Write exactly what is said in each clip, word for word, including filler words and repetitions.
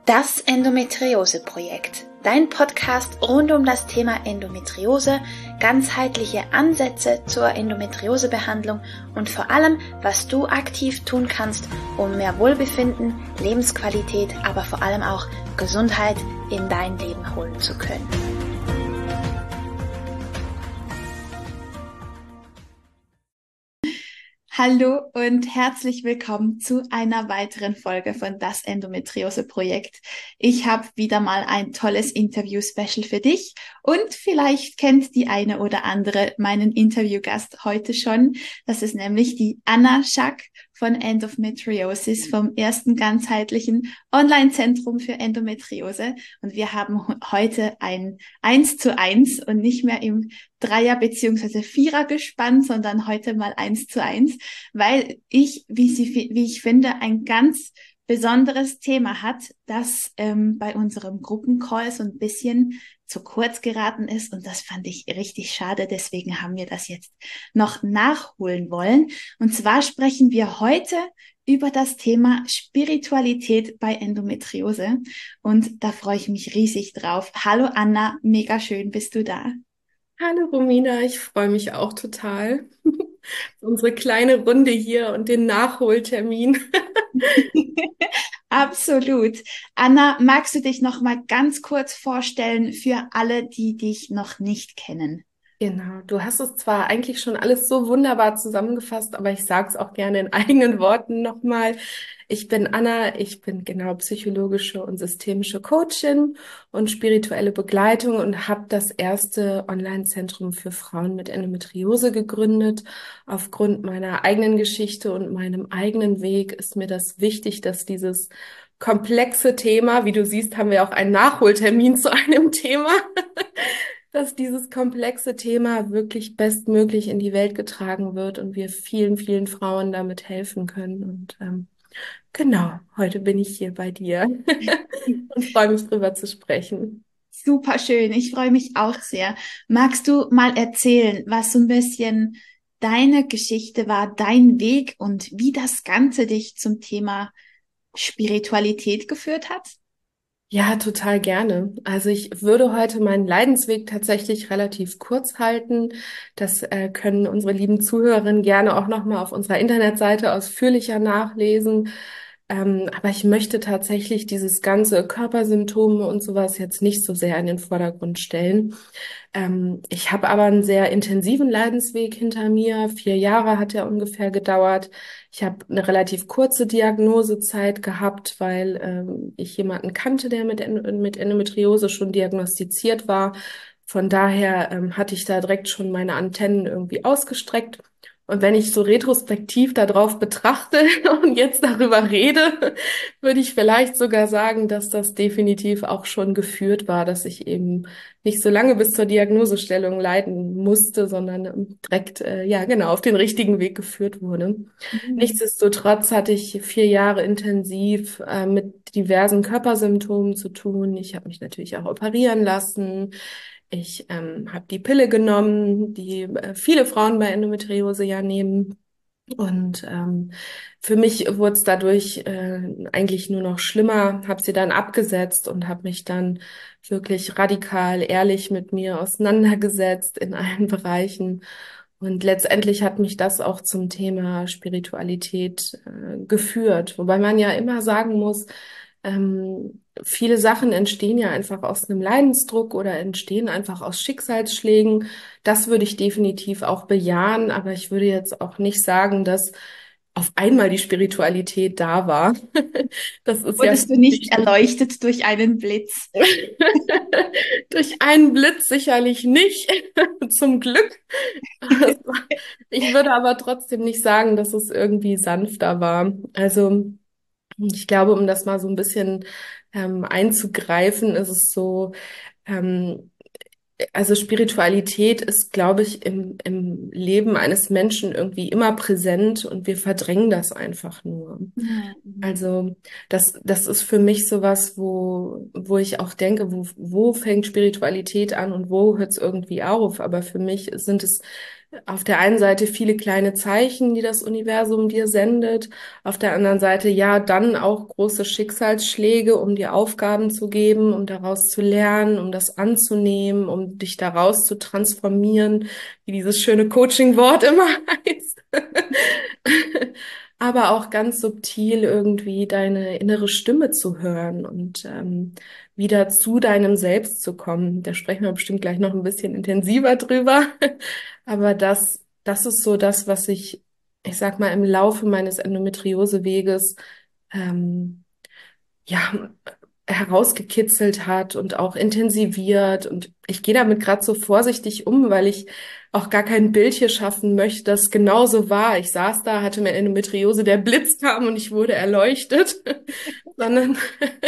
Das Endometriose-Projekt, dein Podcast rund um das Thema Endometriose, ganzheitliche Ansätze zur Endometriosebehandlung und vor allem, was du aktiv tun kannst, um mehr Wohlbefinden, Lebensqualität, aber vor allem auch Gesundheit in dein Leben holen zu können. Hallo und herzlich willkommen zu einer weiteren Folge von Das Endometriose-Projekt. Ich habe wieder mal ein tolles Interview-Special für dich und vielleicht kennt die eine oder andere meinen Interviewgast heute schon. Das ist nämlich die Anna Schack von Endometriosis vom ersten ganzheitlichen Online-Zentrum für Endometriose. Und wir haben heute ein eins zu eins und nicht mehr im Dreier- bzw. Vierer-Gespann, sondern heute mal eins zu eins, weil ich, wie, sie, wie ich finde, ein ganz besonderes Thema hat, das ähm, bei unserem Gruppencall so ein bisschen zu kurz geraten ist, und das fand ich richtig schade. Deswegen haben wir das jetzt noch nachholen wollen. Und zwar sprechen wir heute über das Thema Spiritualität bei Endometriose, und da freue ich mich riesig drauf. Hallo Anna, mega schön bist du da. Hallo Romina, ich freue mich auch total. Unsere kleine Runde hier und den Nachholtermin. Absolut. Anna, magst du dich noch mal ganz kurz vorstellen für alle, die dich noch nicht kennen? Genau, du hast es zwar eigentlich schon alles so wunderbar zusammengefasst, aber ich sage es auch gerne in eigenen Worten nochmal. Ich bin Anna, ich bin genau psychologische und systemische Coachin und spirituelle Begleitung und habe das erste Online-Zentrum für Frauen mit Endometriose gegründet. Aufgrund meiner eigenen Geschichte und meinem eigenen Weg ist mir das wichtig, dass dieses komplexe Thema, wie du siehst, haben wir auch einen Nachholtermin zu einem Thema, dass dieses komplexe Thema wirklich bestmöglich in die Welt getragen wird und wir vielen, vielen Frauen damit helfen können. Und ähm, genau, heute bin ich hier bei dir und freue mich drüber zu sprechen. Super schön. Ich freue mich auch sehr. Magst du mal erzählen, was so ein bisschen deine Geschichte war, dein Weg und wie das Ganze dich zum Thema Spiritualität geführt hat? Ja, total gerne. Also ich würde heute meinen Leidensweg tatsächlich relativ kurz halten. Das äh, können unsere lieben Zuhörerinnen gerne auch nochmal auf unserer Internetseite ausführlicher nachlesen. Ähm, aber ich möchte tatsächlich dieses ganze Körpersymptome und sowas jetzt nicht so sehr in den Vordergrund stellen. Ähm, ich habe aber einen sehr intensiven Leidensweg hinter mir. Vier Jahre hat er ungefähr gedauert. Ich habe eine relativ kurze Diagnosezeit gehabt, weil ähm, ich jemanden kannte, der mit, En- mit Endometriose schon diagnostiziert war. Von daher ähm, hatte ich da direkt schon meine Antennen irgendwie ausgestreckt. Und wenn ich so retrospektiv darauf betrachte und jetzt darüber rede, würde ich vielleicht sogar sagen, dass das definitiv auch schon geführt war, dass ich eben nicht so lange bis zur Diagnosestellung leiden musste, sondern ähm, direkt, äh, ja, genau, auf den richtigen Weg geführt wurde. Mhm. Nichtsdestotrotz hatte ich vier Jahre intensiv äh, mit diversen Körpersymptomen zu tun. Ich habe mich natürlich auch operieren lassen. Ich ähm, habe die Pille genommen, die äh, viele Frauen bei Endometriose ja nehmen. Und ähm, für mich wurde es dadurch äh, eigentlich nur noch schlimmer, habe sie dann abgesetzt und habe mich dann wirklich radikal ehrlich mit mir auseinandergesetzt in allen Bereichen. Und letztendlich hat mich das auch zum Thema Spiritualität äh, geführt. Wobei man ja immer sagen muss, ähm, viele Sachen entstehen ja einfach aus einem Leidensdruck oder entstehen einfach aus Schicksalsschlägen. Das würde ich definitiv auch bejahen, aber ich würde jetzt auch nicht sagen, dass auf einmal die Spiritualität da war. Das ist ja Wurdest du nicht erleuchtet durch einen Blitz? durch einen Blitz sicherlich nicht, zum Glück. Ich würde aber trotzdem nicht sagen, dass es irgendwie sanfter war. Also ich glaube, um das mal so ein bisschen ähm, einzugreifen, ist es so, ähm, also Spiritualität ist, glaube ich, im, im Leben eines Menschen irgendwie immer präsent und wir verdrängen das einfach nur. Mhm. Also das, das ist für mich sowas, wo, wo ich auch denke, wo, wo fängt Spiritualität an und wo hört es irgendwie auf? Aber für mich sind es auf der einen Seite viele kleine Zeichen, die das Universum dir sendet, auf der anderen Seite ja dann auch große Schicksalsschläge, um dir Aufgaben zu geben, um daraus zu lernen, um das anzunehmen, um dich daraus zu transformieren, wie dieses schöne Coaching-Wort immer heißt. Aber auch ganz subtil irgendwie deine innere Stimme zu hören und ähm, wieder zu deinem Selbst zu kommen. Da sprechen wir bestimmt gleich noch ein bisschen intensiver drüber. Aber das, das ist so das, was ich, ich sag mal, im Laufe meines Endometrioseweges ähm, ja, herausgekitzelt hat und auch intensiviert. Und ich gehe damit gerade so vorsichtig um, weil ich auch gar kein Bild hier schaffen möchte, das genauso war. Ich saß da, hatte mir Endometriose, der Blitz kam und ich wurde erleuchtet, sondern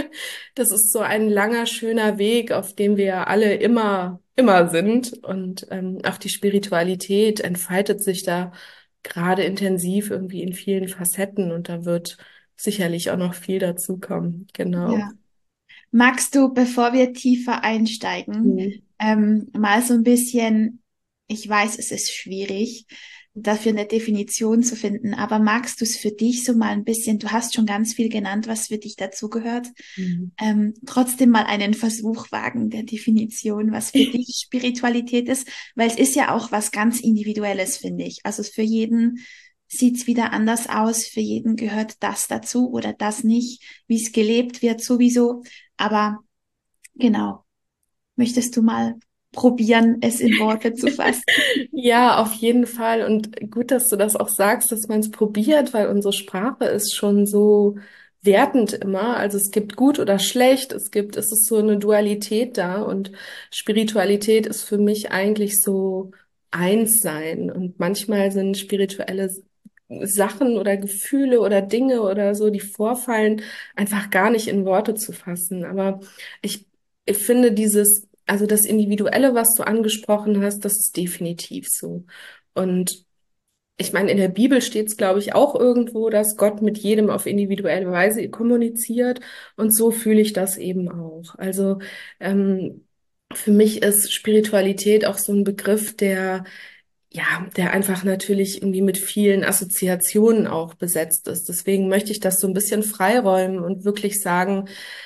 das ist so ein langer, schöner Weg, auf dem wir alle immer, immer sind. Und ähm, auch die Spiritualität entfaltet sich da gerade intensiv irgendwie in vielen Facetten und da wird sicherlich auch noch viel dazukommen. Genau. Ja. Magst du, bevor wir tiefer einsteigen, Mhm. ähm, mal so ein bisschen, ich weiß, es ist schwierig, dafür eine Definition zu finden, aber magst du es für dich so mal ein bisschen, du hast schon ganz viel genannt, was für dich dazugehört, Mhm. ähm, trotzdem mal einen Versuch wagen der Definition, was für dich Spiritualität ist, weil es ist ja auch was ganz Individuelles, finde ich. Also für jeden sieht's wieder anders aus, für jeden gehört das dazu oder das nicht, wie es gelebt wird sowieso. Aber genau, möchtest du mal probieren, es in Worte zu fassen? Ja, auf jeden Fall. Und gut, dass du das auch sagst, dass man es probiert, weil unsere Sprache ist schon so wertend immer. Also es gibt gut oder schlecht, es gibt, es ist so eine Dualität da und Spiritualität ist für mich eigentlich so eins sein. Und manchmal sind spirituelle Sachen oder Gefühle oder Dinge oder so, die vorfallen, einfach gar nicht in Worte zu fassen. Aber ich, ich finde dieses, also das Individuelle, was du angesprochen hast, das ist definitiv so. Und ich meine, in der Bibel steht es, glaube ich, auch irgendwo, dass Gott mit jedem auf individuelle Weise kommuniziert. Und so fühle ich das eben auch. Also ähm, für mich ist Spiritualität auch so ein Begriff, der ja, der einfach natürlich irgendwie mit vielen Assoziationen auch besetzt ist. Deswegen möchte ich das so ein bisschen freiräumen und wirklich sagen,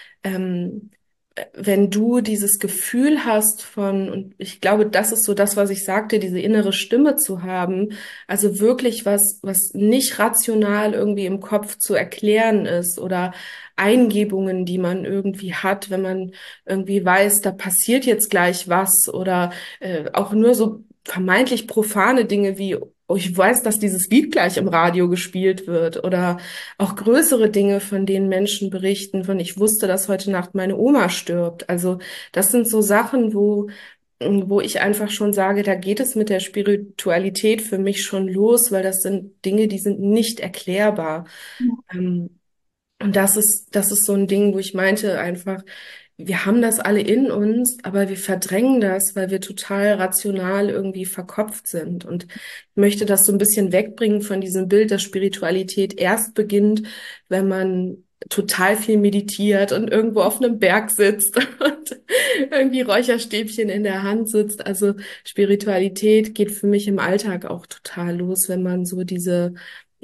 ähm, wenn du dieses Gefühl hast von, und ich glaube, das ist so das, was ich sagte, diese innere Stimme zu haben, also wirklich was, was nicht rational irgendwie im Kopf zu erklären ist oder Eingebungen, die man irgendwie hat, wenn man irgendwie weiß, da passiert jetzt gleich was oder äh, auch nur so vermeintlich profane Dinge wie, oh, ich weiß, dass dieses Lied gleich im Radio gespielt wird oder auch größere Dinge, von denen Menschen berichten, von ich wusste, dass heute Nacht meine Oma stirbt. Also das sind so Sachen, wo, wo ich einfach schon sage, da geht es mit der Spiritualität für mich schon los, weil das sind Dinge, die sind nicht erklärbar. Ähm, und das ist, das ist so ein Ding, wo ich meinte einfach, wir haben das alle in uns, aber wir verdrängen das, weil wir total rational irgendwie verkopft sind. Und ich möchte das so ein bisschen wegbringen von diesem Bild, dass Spiritualität erst beginnt, wenn man total viel meditiert und irgendwo auf einem Berg sitzt und irgendwie Räucherstäbchen in der Hand sitzt. Also Spiritualität geht für mich im Alltag auch total los, wenn man so diese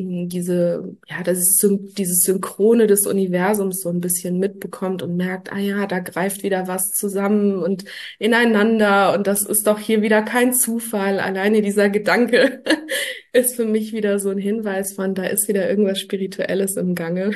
diese, ja, das ist so, dieses Synchrone des Universums so ein bisschen mitbekommt und merkt, ah ja, da greift wieder was zusammen und ineinander und das ist doch hier wieder kein Zufall. Alleine dieser Gedanke ist für mich wieder so ein Hinweis von, da ist wieder irgendwas Spirituelles im Gange.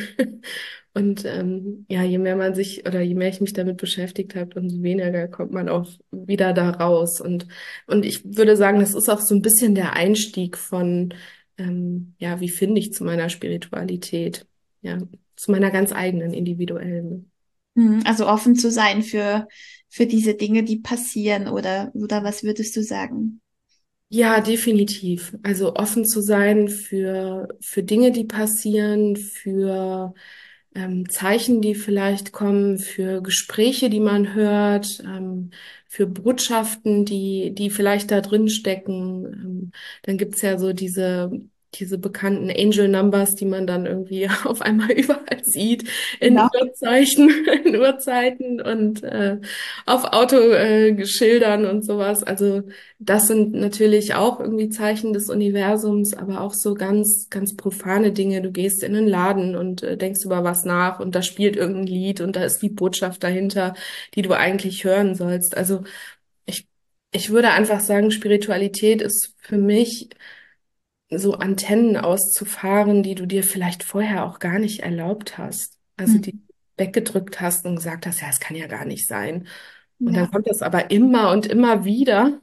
Und ähm, ja, je mehr man sich oder je mehr ich mich damit beschäftigt habe, umso weniger kommt man auch wieder da raus. Und, und ich würde sagen, das ist auch so ein bisschen der Einstieg von ähm, ja, wie finde ich zu meiner Spiritualität? Ja, zu meiner ganz eigenen, individuellen. Mhm, also offen zu sein für, für diese Dinge, die passieren oder, oder was würdest du sagen? Ja, definitiv. Also offen zu sein für, für Dinge, die passieren, für ähm, Zeichen, die vielleicht kommen, für Gespräche, die man hört, ähm, für Botschaften, die, die vielleicht da drin stecken. Ähm, dann gibt's ja so diese diese bekannten Angel Numbers, die man dann irgendwie auf einmal überall sieht, in Genau. Uhrzeichen, in Uhrzeiten und äh, auf Autoschildern äh, Schildern und sowas. Also das sind natürlich auch irgendwie Zeichen des Universums, aber auch so ganz, ganz profane Dinge. Du gehst in einen Laden und äh, denkst über was nach und da spielt irgendein Lied und da ist die Botschaft dahinter, die du eigentlich hören sollst. Also ich, ich würde einfach sagen, Spiritualität ist für mich so Antennen auszufahren, die du dir vielleicht vorher auch gar nicht erlaubt hast. Also die Mhm. weggedrückt hast und gesagt hast, ja, es kann ja gar nicht sein. Und dann Ja, kommt das aber immer und immer wieder.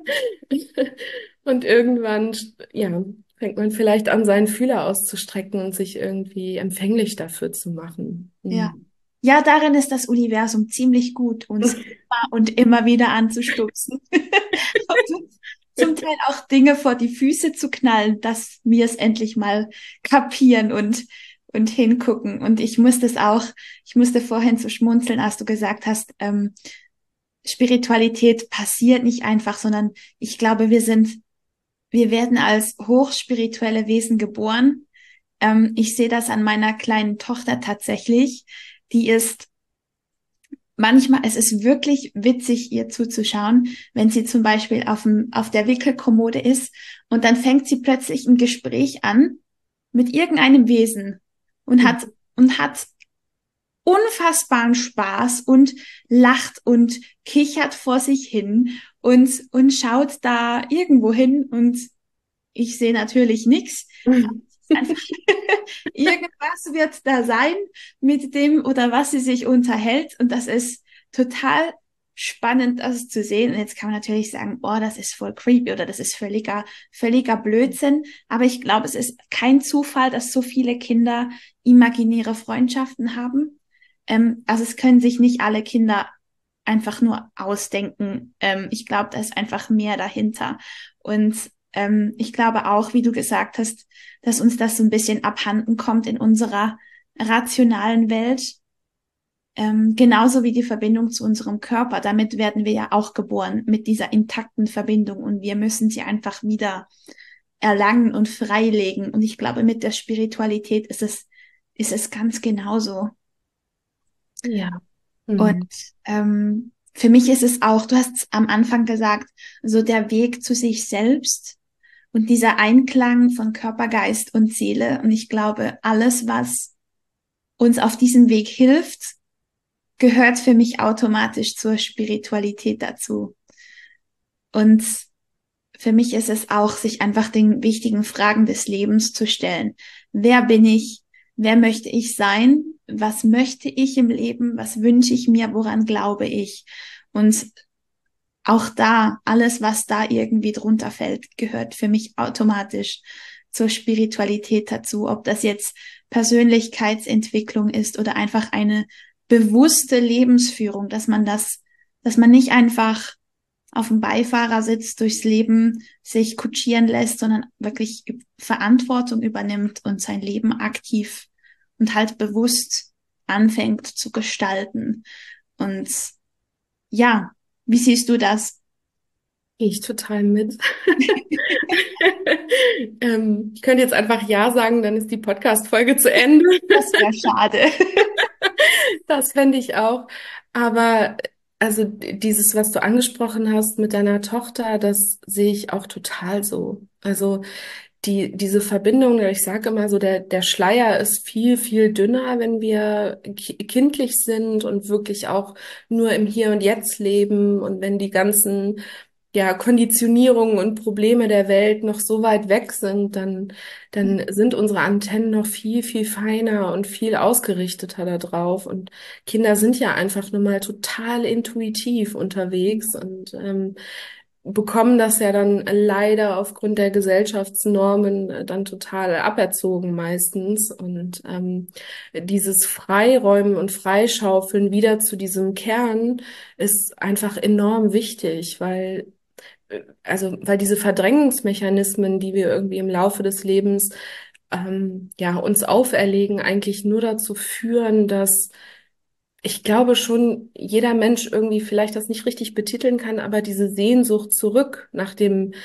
Und irgendwann, ja, fängt man vielleicht an, seinen Fühler auszustrecken und sich irgendwie empfänglich dafür zu machen. ja. Mhm. Ja, darin ist das Universum ziemlich gut, uns immer und immer wieder anzustupsen. Und uns zum Teil auch Dinge vor die Füße zu knallen, dass wir es endlich mal kapieren und, und hingucken. Und ich musste es auch, ich musste vorhin so schmunzeln, als du gesagt hast, ähm, Spiritualität passiert nicht einfach, sondern ich glaube, wir sind, wir werden als hochspirituelle Wesen geboren. Ähm, ich sehe das an meiner kleinen Tochter tatsächlich. Die ist manchmal, es ist wirklich witzig, ihr zuzuschauen, wenn sie zum Beispiel auf dem, auf der Wickelkommode ist und dann fängt sie plötzlich ein Gespräch an mit irgendeinem Wesen und hat, und hat unfassbaren Spaß und lacht und kichert vor sich hin und, und schaut da irgendwo hin und ich sehe natürlich nichts. Einfach irgendwas wird da sein, mit dem oder was sie sich unterhält. Und das ist total spannend, das zu sehen. Und jetzt kann man natürlich sagen, oh, das ist voll creepy oder das ist völliger, völliger Blödsinn. Aber ich glaube, es ist kein Zufall, dass so viele Kinder imaginäre Freundschaften haben. Ähm, also es können sich nicht alle Kinder einfach nur ausdenken. Ähm, ich glaube, da ist einfach mehr dahinter. Und ähm, ich glaube auch, wie du gesagt hast, dass uns das so ein bisschen abhanden kommt in unserer rationalen Welt. Ähm, genauso wie die Verbindung zu unserem Körper. Damit werden wir ja auch geboren, mit dieser intakten Verbindung. Und wir müssen sie einfach wieder erlangen und freilegen. Und ich glaube, mit der Spiritualität ist es, ist es ganz genauso. Ja. Und Mhm. ähm, für mich ist es auch, du hast am Anfang gesagt, so der Weg zu sich selbst und dieser Einklang von Körper, Geist und Seele. Und ich glaube, alles, was uns auf diesem Weg hilft, gehört für mich automatisch zur Spiritualität dazu. Und für mich ist es auch, sich einfach den wichtigen Fragen des Lebens zu stellen. Wer bin ich? Wer möchte ich sein? Was möchte ich im Leben? Was wünsche ich mir? Woran glaube ich? Und auch da, alles, was da irgendwie drunter fällt, gehört für mich automatisch zur Spiritualität dazu. Ob das jetzt Persönlichkeitsentwicklung ist oder einfach eine bewusste Lebensführung, dass man das, dass man nicht einfach auf dem Beifahrersitz durchs Leben sich kutschieren lässt, sondern wirklich Verantwortung übernimmt und sein Leben aktiv und halt bewusst anfängt zu gestalten. Und ja, wie siehst du das? Gehe ich total mit. Ähm, ich könnte jetzt einfach Ja sagen, dann ist die Podcast-Folge zu Ende. Das wäre schade. Das fände ich auch. Aber also dieses, was du angesprochen hast mit deiner Tochter, das sehe ich auch total so. Also die, diese Verbindung, ich sage immer so, der, der Schleier ist viel, viel dünner, wenn wir ki- kindlich sind und wirklich auch nur im Hier und Jetzt leben und wenn die ganzen ja, Konditionierungen und Probleme der Welt noch so weit weg sind, dann, dann sind unsere Antennen noch viel, viel feiner und viel ausgerichteter da drauf. Und Kinder sind ja einfach nur mal total intuitiv unterwegs und ähm, bekommen das ja dann leider aufgrund der Gesellschaftsnormen äh, dann total aberzogen meistens. Und ähm, dieses Freiräumen und Freischaufeln wieder zu diesem Kern ist einfach enorm wichtig, weil also weil diese Verdrängungsmechanismen, die wir irgendwie im Laufe des Lebens ähm, ja uns auferlegen, eigentlich nur dazu führen, dass ich glaube schon jeder Mensch irgendwie vielleicht das nicht richtig betiteln kann, aber diese Sehnsucht zurück nach dem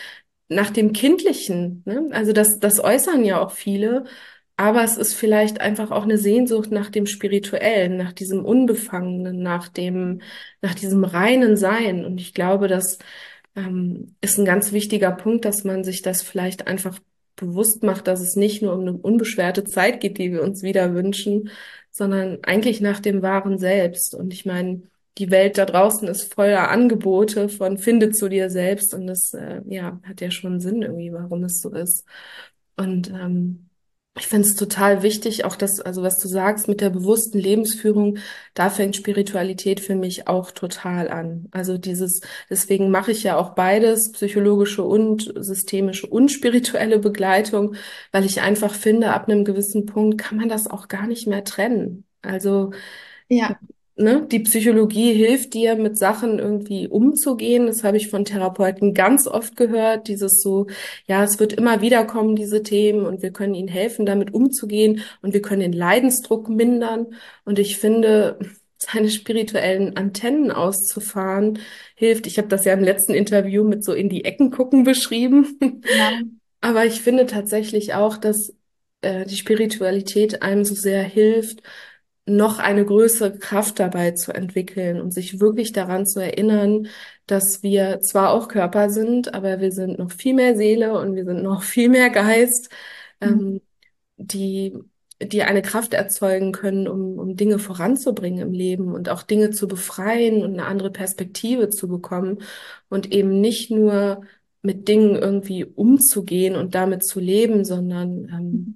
nach dem Kindlichen, ne? Also das, das äußern ja auch viele, aber es ist vielleicht einfach auch eine Sehnsucht nach dem Spirituellen, nach diesem Unbefangenen, nach dem, nach diesem reinen Sein. Und ich glaube, das ähm, ist ein ganz wichtiger Punkt, dass man sich das vielleicht einfach bewusst macht, dass es nicht nur um eine unbeschwerte Zeit geht, die wir uns wieder wünschen, sondern eigentlich nach dem wahren Selbst. Und ich meine, die Welt da draußen ist voller Angebote von finde zu dir selbst und das äh, ja hat ja schon Sinn irgendwie, warum es so ist. Und ähm, ich finde es total wichtig, auch das, also was du sagst mit der bewussten Lebensführung, da fängt Spiritualität für mich auch total an. Also dieses, deswegen mache ich ja auch beides, psychologische und systemische und spirituelle Begleitung, weil ich einfach finde, ab einem gewissen Punkt kann man das auch gar nicht mehr trennen. Also Ja. ne, die Psychologie hilft dir, mit Sachen irgendwie umzugehen. Das habe ich von Therapeuten ganz oft gehört. Dieses so, ja, es wird immer wieder kommen, diese Themen, und wir können ihnen helfen, damit umzugehen und wir können den Leidensdruck mindern. Und ich finde, seine spirituellen Antennen auszufahren, hilft. Ich habe das ja im letzten Interview mit so in die Ecken gucken beschrieben. Genau. Aber ich finde tatsächlich auch, dass äh, die Spiritualität einem so sehr hilft, noch eine größere Kraft dabei zu entwickeln und sich wirklich daran zu erinnern, dass wir zwar auch Körper sind, aber wir sind noch viel mehr Seele und wir sind noch viel mehr Geist, Mhm. ähm, die, die eine Kraft erzeugen können, um, um Dinge voranzubringen im Leben und auch Dinge zu befreien und eine andere Perspektive zu bekommen und eben nicht nur mit Dingen irgendwie umzugehen und damit zu leben, sondern ähm,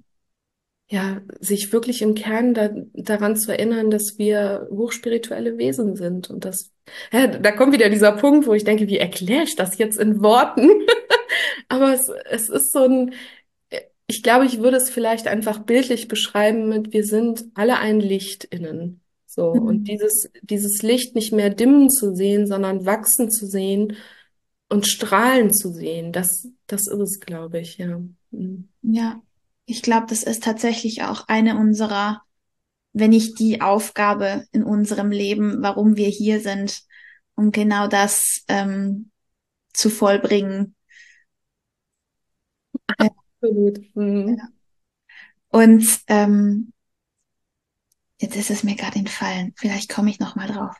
ja, sich wirklich im Kern da, daran zu erinnern, dass wir hochspirituelle Wesen sind. Und das, ja, da kommt wieder dieser Punkt, wo ich denke, wie erkläre ich das jetzt in Worten? Aber es, es ist so ein, ich glaube, ich würde es vielleicht einfach bildlich beschreiben mit, wir sind alle ein Licht innen. So. Und Mhm. dieses, dieses Licht nicht mehr dimmen zu sehen, sondern wachsen zu sehen und strahlen zu sehen, das, das ist es, glaube ich, ja. Mhm. Ja. Ich glaube, das ist tatsächlich auch eine unserer, wenn nicht die Aufgabe in unserem Leben, warum wir hier sind, um genau das ähm, zu vollbringen. Ja. Absolut. Mhm. Und ähm, jetzt ist es mir gerade entfallen. Vielleicht komme ich noch mal drauf.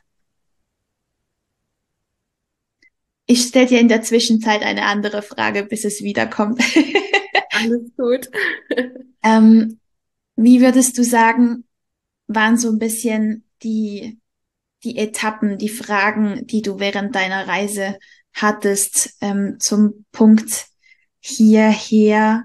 Ich stelle dir in der Zwischenzeit eine andere Frage, bis es wiederkommt. Alles gut. Ähm, wie würdest du sagen, waren so ein bisschen die, die Etappen, die Fragen, die du während deiner Reise hattest, ähm, zum Punkt hierher?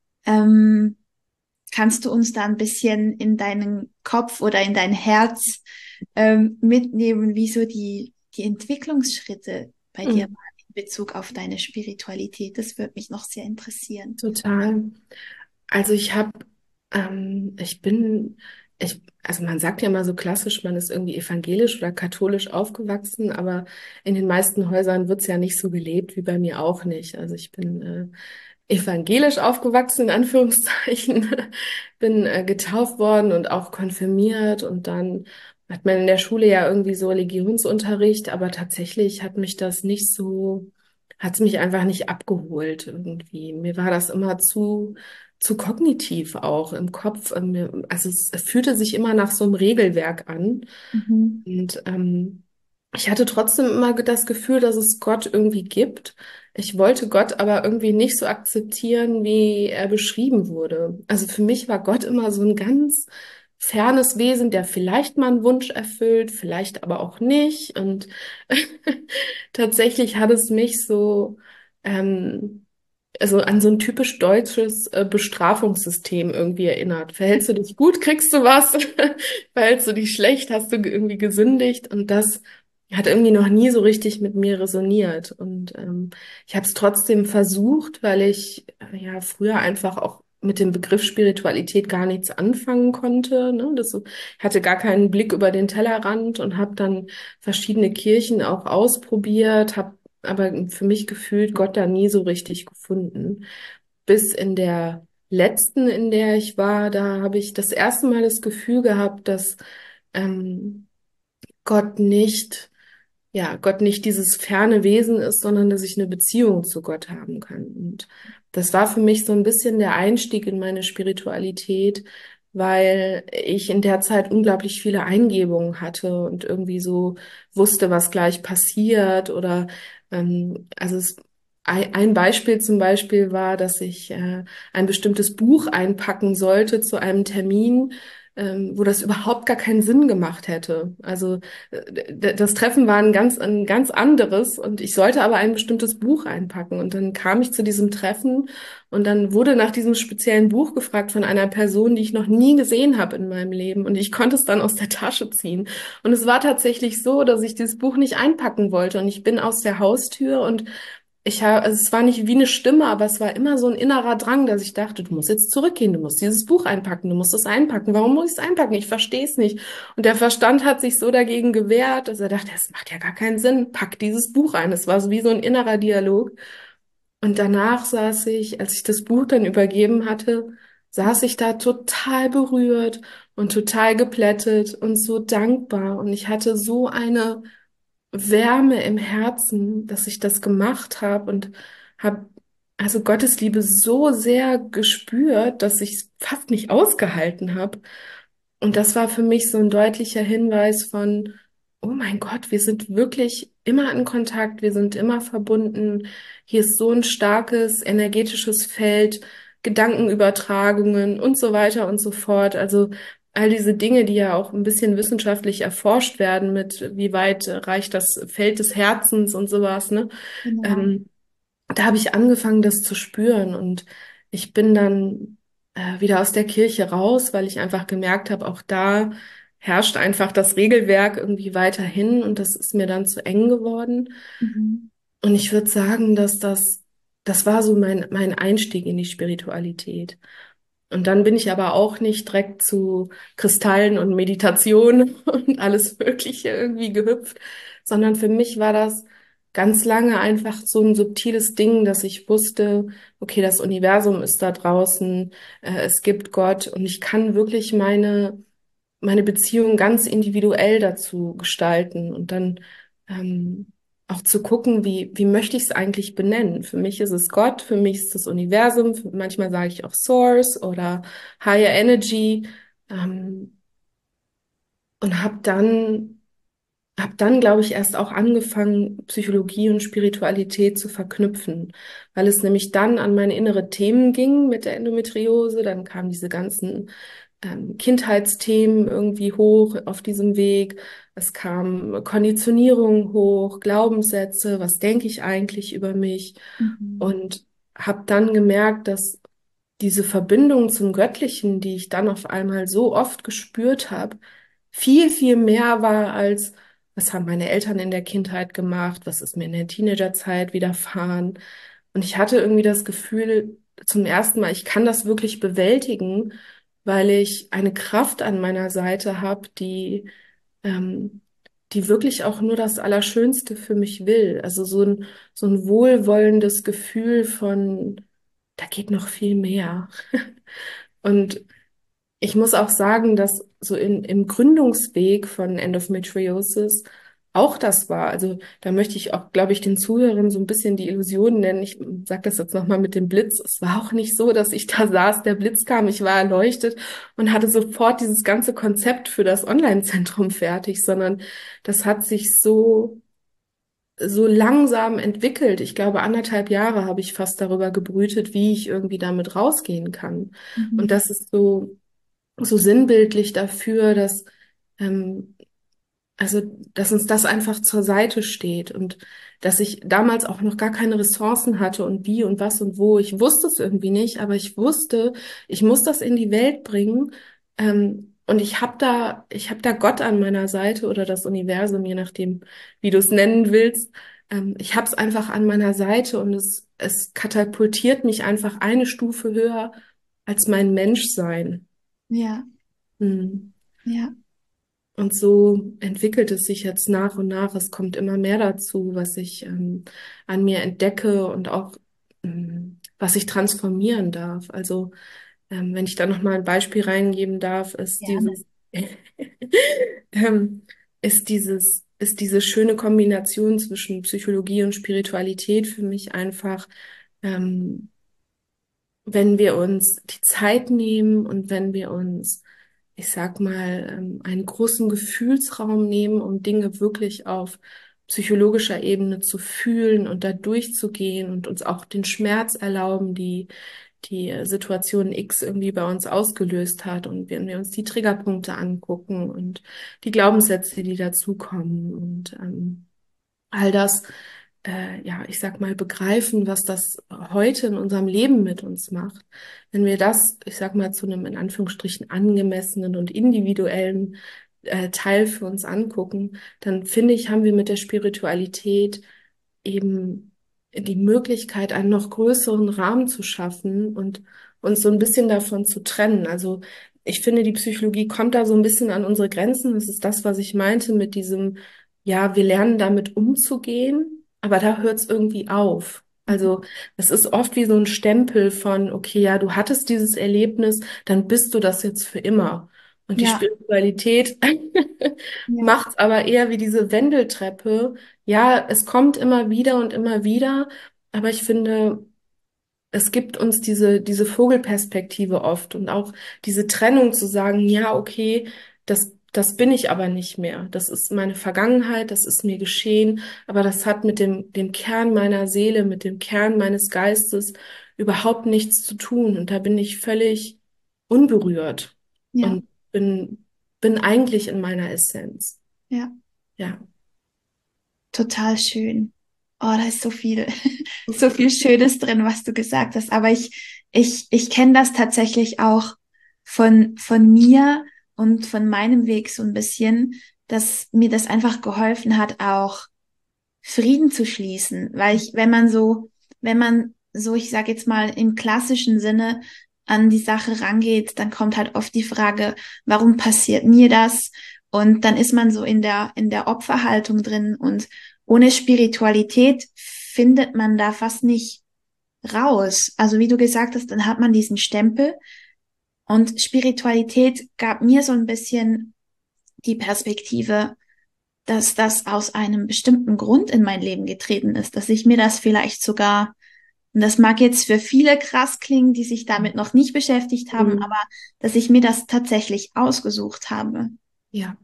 Ähm, kannst du uns da ein bisschen in deinen Kopf oder in dein Herz ähm, mitnehmen, wie so die, die Entwicklungsschritte bei dir Mhm. waren in Bezug auf deine Spiritualität? Das würde mich noch sehr interessieren. Total. Also ich habe, ähm, ich bin, ich, also man sagt ja mal so klassisch, man ist irgendwie evangelisch oder katholisch aufgewachsen, aber in den meisten Häusern wird's ja nicht so gelebt, wie bei mir auch nicht. Also ich bin äh, evangelisch aufgewachsen, in Anführungszeichen, bin äh, getauft worden und auch konfirmiert und dann hat man in der Schule ja irgendwie so Religionsunterricht, aber tatsächlich hat mich das nicht so, hat es mich einfach nicht abgeholt irgendwie. Mir war das immer zu, zu kognitiv auch im Kopf. Ähm, Also es, es fühlte sich immer nach so einem Regelwerk an. Mhm. Und ähm, ich hatte trotzdem immer das Gefühl, dass es Gott irgendwie gibt. Ich wollte Gott aber irgendwie nicht so akzeptieren, wie er beschrieben wurde. Also für mich war Gott immer so ein ganz fernes Wesen, der vielleicht mal einen Wunsch erfüllt, vielleicht aber auch nicht. Und tatsächlich hat es mich so ähm, also an so ein typisch deutsches äh, Bestrafungssystem irgendwie erinnert. Verhältst du dich gut, kriegst du was. Verhältst du dich schlecht, hast du ge- irgendwie gesündigt. Und das hat irgendwie noch nie so richtig mit mir resoniert. Und ähm, ich habe es trotzdem versucht, weil ich äh, ja früher einfach auch mit dem Begriff Spiritualität gar nichts anfangen konnte. Ne? Das, so- ich hatte gar keinen Blick über den Tellerrand und habe dann verschiedene Kirchen auch ausprobiert, habe aber für mich gefühlt Gott da nie so richtig gefunden. Bis in der letzten, in der ich war, da habe ich das erste Mal das Gefühl gehabt, dass ähm, Gott nicht ja, Gott nicht dieses ferne Wesen ist, sondern dass ich eine Beziehung zu Gott haben kann. Und das war für mich so ein bisschen der Einstieg in meine Spiritualität, weil ich in der Zeit unglaublich viele Eingebungen hatte und irgendwie so wusste, was gleich passiert oder ähm, also es, ein ein Beispiel zum Beispiel war, dass ich äh, ein bestimmtes Buch einpacken sollte zu einem Termin, ähm, wo das überhaupt gar keinen Sinn gemacht hätte. Also d- das Treffen war ein ganz, ein ganz anderes und ich sollte aber ein bestimmtes Buch einpacken. Und dann kam ich zu diesem Treffen und dann wurde nach diesem speziellen Buch gefragt von einer Person, die ich noch nie gesehen habe in meinem Leben. Und ich konnte es dann aus der Tasche ziehen. Und es war tatsächlich so, dass ich dieses Buch nicht einpacken wollte. Und ich bin aus der Haustür und ich habe, also es war nicht wie eine Stimme, aber es war immer so ein innerer Drang, dass ich dachte, du musst jetzt zurückgehen, du musst dieses Buch einpacken, du musst es einpacken. Warum muss ich es einpacken? Ich verstehe es nicht. Und der Verstand hat sich so dagegen gewehrt, dass er dachte, das macht ja gar keinen Sinn. Pack dieses Buch ein. Es war so wie so ein innerer Dialog. Und danach saß ich, als ich das Buch dann übergeben hatte, saß ich da total berührt und total geplättet und so dankbar. Und ich hatte so eine Wärme im Herzen, dass ich das gemacht habe und habe also Gottes Liebe so sehr gespürt, dass ich es fast nicht ausgehalten habe. Und das war für mich so ein deutlicher Hinweis von, oh mein Gott, wir sind wirklich immer in Kontakt, wir sind immer verbunden. Hier ist so ein starkes energetisches Feld, Gedankenübertragungen und so weiter und so fort. Also all diese Dinge, die ja auch ein bisschen wissenschaftlich erforscht werden, mit wie weit reicht das Feld des Herzens und sowas, ne? Genau. Ähm, Da habe ich angefangen, das zu spüren und ich bin dann äh, wieder aus der Kirche raus, weil ich einfach gemerkt habe, auch da herrscht einfach das Regelwerk irgendwie weiterhin und das ist mir dann zu eng geworden. Mhm. Und ich würde sagen, dass das, das war so mein, mein Einstieg in die Spiritualität. Und dann bin ich aber auch nicht direkt zu Kristallen und Meditation und alles Mögliche irgendwie gehüpft, sondern für mich war das ganz lange einfach so ein subtiles Ding, dass ich wusste, okay, das Universum ist da draußen, äh, es gibt Gott und ich kann wirklich meine, meine Beziehung ganz individuell dazu gestalten und dann ähm, auch zu gucken, wie, wie möchte ich es eigentlich benennen. Für mich ist es Gott, für mich ist das Universum, für, manchmal sage ich auch Source oder Higher Energy ähm, und habe dann hab dann, glaube ich, erst auch angefangen, Psychologie und Spiritualität zu verknüpfen, weil es nämlich dann an meine innere Themen ging mit der Endometriose. Dann kamen diese ganzen ähm, Kindheitsthemen irgendwie hoch auf diesem Weg. Es kam Konditionierung hoch, Glaubenssätze, was denke ich eigentlich über mich? Mhm. Und habe dann gemerkt, dass diese Verbindung zum Göttlichen, die ich dann auf einmal so oft gespürt habe, viel, viel mehr war als, was haben meine Eltern in der Kindheit gemacht, was ist mir in der Teenagerzeit widerfahren. Und ich hatte irgendwie das Gefühl, zum ersten Mal, ich kann das wirklich bewältigen, weil ich eine Kraft an meiner Seite habe, die, ähm, die wirklich auch nur das Allerschönste für mich will. Also so ein, so ein wohlwollendes Gefühl von, da geht noch viel mehr. Und ich muss auch sagen, dass so in, im Gründungsweg von Endometriosis auch das war. Also da möchte ich auch, glaube ich, den Zuhörern so ein bisschen die Illusion nennen. Ich sage das jetzt nochmal mit dem Blitz. Es war auch nicht so, dass ich da saß, der Blitz kam, ich war erleuchtet und hatte sofort dieses ganze Konzept für das Online-Zentrum fertig, sondern das hat sich so so langsam entwickelt. Ich glaube, anderthalb Jahre habe ich fast darüber gebrütet, wie ich irgendwie damit rausgehen kann. Und Mhm. das ist so, so sinnbildlich dafür, dass, ähm, also, dass uns das einfach zur Seite steht und dass ich damals auch noch gar keine Ressourcen hatte und wie und was und wo. Ich wusste es irgendwie nicht, aber ich wusste, ich muss das in die Welt bringen. Ähm, und ich habe da, ich habe da Gott an meiner Seite oder das Universum, je nachdem, wie du es nennen willst. Ähm, ich habe es einfach an meiner Seite und es, es katapultiert mich einfach eine Stufe höher als mein Menschsein. Ja, Hm. ja, Und so entwickelt es sich jetzt nach und nach. Es kommt immer mehr dazu, was ich ähm, an mir entdecke und auch ähm, was ich transformieren darf. Also ähm, wenn ich da noch mal ein Beispiel reingeben darf, ist gerne. dieses ähm, ist dieses ist diese schöne Kombination zwischen Psychologie und Spiritualität für mich einfach, ähm, wenn wir uns die Zeit nehmen und wenn wir uns, ich sag mal, ähm, einen großen Gefühlsraum nehmen, um Dinge wirklich auf psychologischer Ebene zu fühlen und da durchzugehen und uns auch den Schmerz erlauben, die die äh, Situation X irgendwie bei uns ausgelöst hat, und wenn wir uns die Triggerpunkte angucken und die Glaubenssätze, die dazukommen und ähm, all das, äh, ja, ich sag mal, begreifen, was das heute in unserem Leben mit uns macht. Wenn wir das, ich sag mal, zu einem in Anführungsstrichen angemessenen und individuellen äh, Teil für uns angucken, dann finde ich, haben wir mit der Spiritualität eben die Möglichkeit, einen noch größeren Rahmen zu schaffen und uns so ein bisschen davon zu trennen. Also ich finde, die Psychologie kommt da so ein bisschen an unsere Grenzen. Das ist das, was ich meinte mit diesem, ja, wir lernen damit umzugehen, aber da hört es irgendwie auf. Also es ist oft wie so ein Stempel von, okay, ja, du hattest dieses Erlebnis, dann bist du das jetzt für immer. Und die Ja, Spiritualität ja, macht es aber eher wie diese Wendeltreppe. Ja, es kommt immer wieder und immer wieder, aber ich finde, es gibt uns diese, diese Vogelperspektive oft und auch diese Trennung zu sagen, ja, okay, das, das bin ich aber nicht mehr. Das ist meine Vergangenheit, das ist mir geschehen, aber das hat mit dem, dem Kern meiner Seele, mit dem Kern meines Geistes überhaupt nichts zu tun. Und da bin ich völlig unberührt ja, und bin, bin eigentlich in meiner Essenz. ja, Ja. total schön. Oh, da ist so viel, so viel Schönes drin, was du gesagt hast. Aber ich, ich, ich kenne das tatsächlich auch von, von mir und von meinem Weg so ein bisschen, dass mir das einfach geholfen hat, auch Frieden zu schließen. Weil ich, wenn man so, wenn man so, ich sage jetzt mal im klassischen Sinne an die Sache rangeht, dann kommt halt oft die Frage, warum passiert mir das? Und dann ist man so in der, in der Opferhaltung drin, und ohne Spiritualität findet man da fast nicht raus. Also wie du gesagt hast, dann hat man diesen Stempel, und Spiritualität gab mir so ein bisschen die Perspektive, dass das aus einem bestimmten Grund in mein Leben getreten ist, dass ich mir das vielleicht sogar, und das mag jetzt für viele krass klingen, die sich damit noch nicht beschäftigt haben, Mhm. aber dass ich mir das tatsächlich ausgesucht habe. Ja.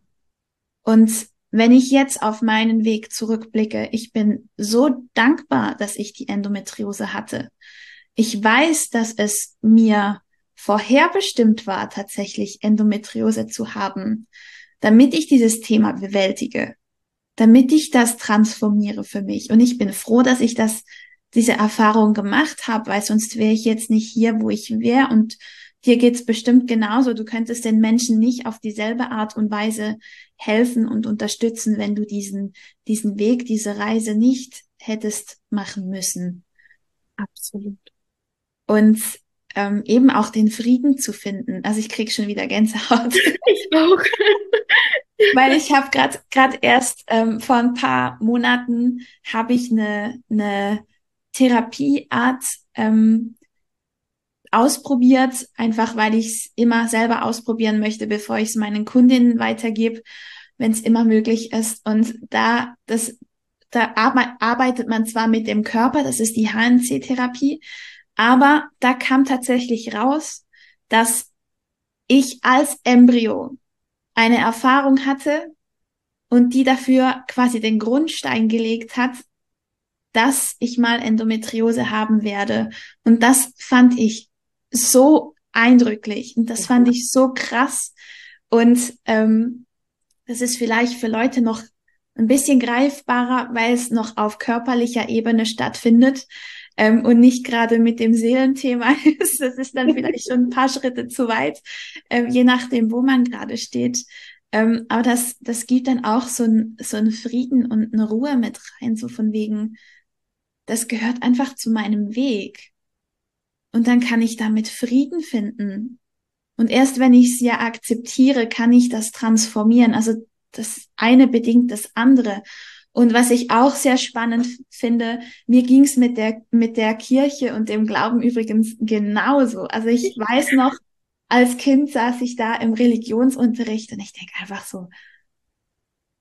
Und wenn ich jetzt auf meinen Weg zurückblicke, ich bin so dankbar, dass ich die Endometriose hatte. Ich weiß, dass es mir vorherbestimmt war, tatsächlich Endometriose zu haben, damit ich dieses Thema bewältige, damit ich das transformiere für mich. Und ich bin froh, dass ich das, diese Erfahrung gemacht habe, weil sonst wäre ich jetzt nicht hier, wo ich wäre. Und dir geht's bestimmt genauso. Du könntest den Menschen nicht auf dieselbe Art und Weise helfen und unterstützen, wenn du diesen, diesen Weg, diese Reise nicht hättest machen müssen. Absolut. Und ähm, eben auch den Frieden zu finden. Also ich krieg schon wieder Gänsehaut. Ich auch. Weil ich habe gerade gerade erst ähm, vor ein paar Monaten habe ich eine eine Therapieart ähm, ausprobiert, einfach weil ich es immer selber ausprobieren möchte, bevor ich es meinen Kundinnen weitergebe, wenn es immer möglich ist. Und da das da arbe arbeitet man zwar mit dem Körper, das ist die H N C-Therapie, aber da kam tatsächlich raus, dass ich als Embryo eine Erfahrung hatte, und die dafür quasi den Grundstein gelegt hat, dass ich mal Endometriose haben werde. Und das fand ich so eindrücklich und das fand ich so krass. Und ähm, das ist vielleicht für Leute noch ein bisschen greifbarer, weil es noch auf körperlicher Ebene stattfindet, ähm, und nicht gerade mit dem Seelenthema ist. Das ist dann vielleicht schon ein paar Schritte zu weit, ähm, je nachdem, wo man gerade steht. Ähm, aber das, das gibt dann auch so ein, so ein Frieden und eine Ruhe mit rein, so von wegen, das gehört einfach zu meinem Weg. Und dann kann ich damit Frieden finden. Und erst wenn ich es ja akzeptiere, kann ich das transformieren. Also das eine bedingt das andere. Und was ich auch sehr spannend finde, mir ging es mit der, mit der Kirche und dem Glauben übrigens genauso. Also ich weiß noch, als Kind saß ich da im Religionsunterricht und ich denke einfach so,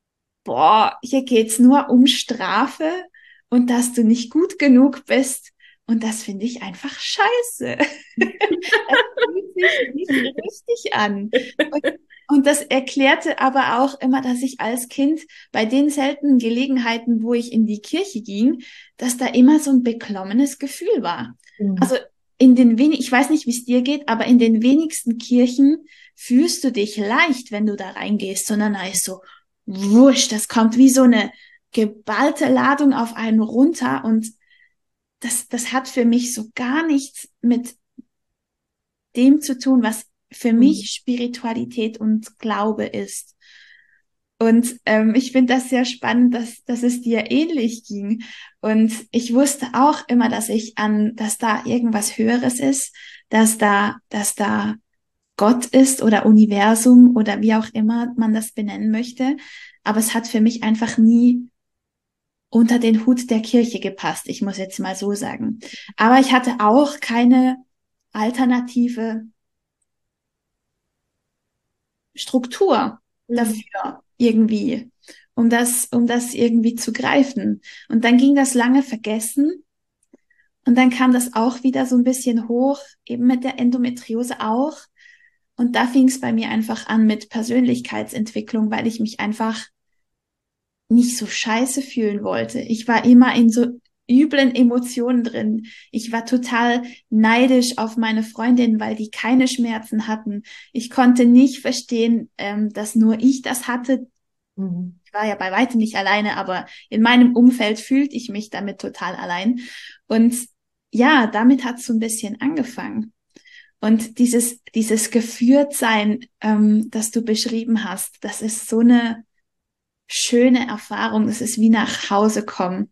boah, hier geht's nur um Strafe und dass du nicht gut genug bist. Und das finde ich einfach scheiße. Das fühlt sich nicht richtig an. Und, und das erklärte aber auch immer, dass ich als Kind bei den seltenen Gelegenheiten, wo ich in die Kirche ging, dass da immer so ein beklommenes Gefühl war. Mhm. Also in den wenig, ich weiß nicht, wie es dir geht, aber in den wenigsten Kirchen fühlst du dich leicht, wenn du da reingehst, sondern da ist so, wusch, das kommt wie so eine geballte Ladung auf einen runter und das, das hat für mich so gar nichts mit dem zu tun, was für Mhm. mich Spiritualität und Glaube ist. Und ähm, ich finde das sehr spannend, dass, dass es dir ähnlich ging. Und ich wusste auch immer, dass ich an, dass da irgendwas Höheres ist, dass da, dass da Gott ist oder Universum oder wie auch immer man das benennen möchte. Aber es hat für mich einfach nie unter den Hut der Kirche gepasst. Ich muss jetzt mal so sagen. Aber ich hatte auch keine alternative Struktur Mhm. dafür irgendwie, um das, um das irgendwie zu greifen. Und dann ging das lange vergessen und dann kam das auch wieder so ein bisschen hoch, eben mit der Endometriose auch. Und da fing es bei mir einfach an mit Persönlichkeitsentwicklung, weil ich mich einfach nicht so scheiße fühlen wollte. Ich war immer in so üblen Emotionen drin. Ich war total neidisch auf meine Freundinnen, weil die keine Schmerzen hatten. Ich konnte nicht verstehen, ähm, dass nur ich das hatte. Mhm. Ich war ja bei weitem nicht alleine, aber in meinem Umfeld fühlte ich mich damit total allein. Und ja, damit hat es so ein bisschen angefangen. Und dieses, dieses Geführtsein, ähm, das du beschrieben hast, das ist so eine schöne Erfahrung. Es ist wie nach Hause kommen.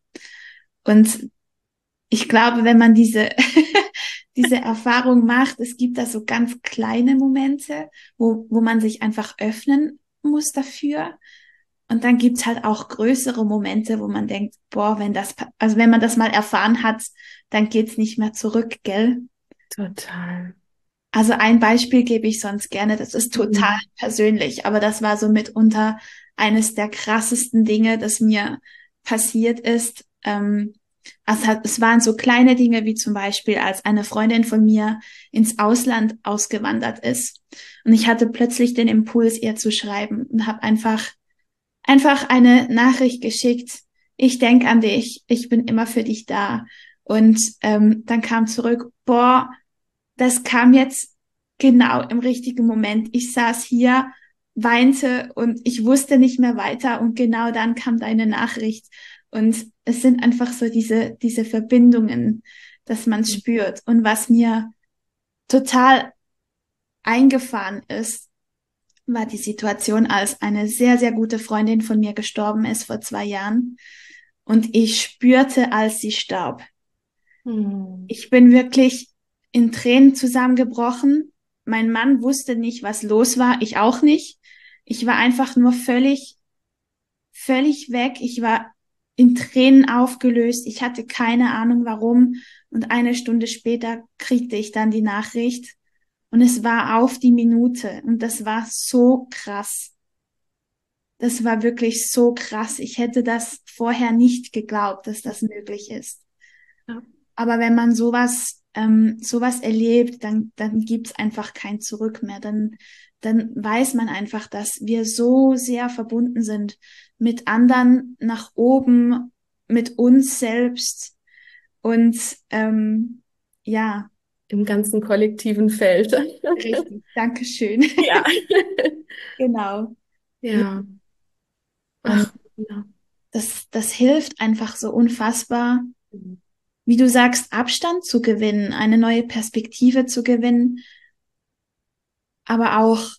Und ich glaube, wenn man diese, diese Erfahrung macht, es gibt da so ganz kleine Momente, wo, wo man sich einfach öffnen muss dafür. Und dann gibt's halt auch größere Momente, wo man denkt, boah, wenn das, also wenn man das mal erfahren hat, dann geht's nicht mehr zurück, gell? Total. Also ein Beispiel gebe ich sonst gerne, das ist total Mhm. persönlich, aber das war so mitunter eines der krassesten Dinge, das mir passiert ist. Ähm, es hat, es waren so kleine Dinge wie zum Beispiel, als eine Freundin von mir ins Ausland ausgewandert ist und ich hatte plötzlich den Impuls, ihr zu schreiben und habe einfach, einfach eine Nachricht geschickt. Ich denke an dich, ich bin immer für dich da. Und ähm, dann kam zurück, boah, das kam jetzt genau im richtigen Moment. Ich saß hier, weinte und ich wusste nicht mehr weiter und genau dann kam deine Nachricht. Und es sind einfach so diese, diese Verbindungen, dass man spürt. Und was mir total eingefahren ist, war die Situation, als eine sehr, sehr gute Freundin von mir gestorben ist vor zwei Jahren. Und ich spürte, als sie starb. Mhm. Ich bin wirklich in Tränen zusammengebrochen. Mein Mann wusste nicht, was los war. Ich auch nicht. Ich war einfach nur völlig, völlig weg. Ich war in Tränen aufgelöst. Ich hatte keine Ahnung warum. Und eine Stunde später kriegte ich dann die Nachricht. Und es war auf die Minute. Und das war so krass. Das war wirklich so krass. Ich hätte das vorher nicht geglaubt, dass das möglich ist. Ja. Aber wenn man sowas, ähm, sowas erlebt, dann, dann gibt's einfach kein Zurück mehr. Dann, dann weiß man einfach, dass wir so sehr verbunden sind mit anderen nach oben, mit uns selbst. Und ähm, ja, Im ganzen kollektiven Feld. richtig. Dankeschön. Ja. Genau. Ja. Ja. Und Ach, ja. das, das hilft einfach so unfassbar, wie du sagst, Abstand zu gewinnen, eine neue Perspektive zu gewinnen, aber auch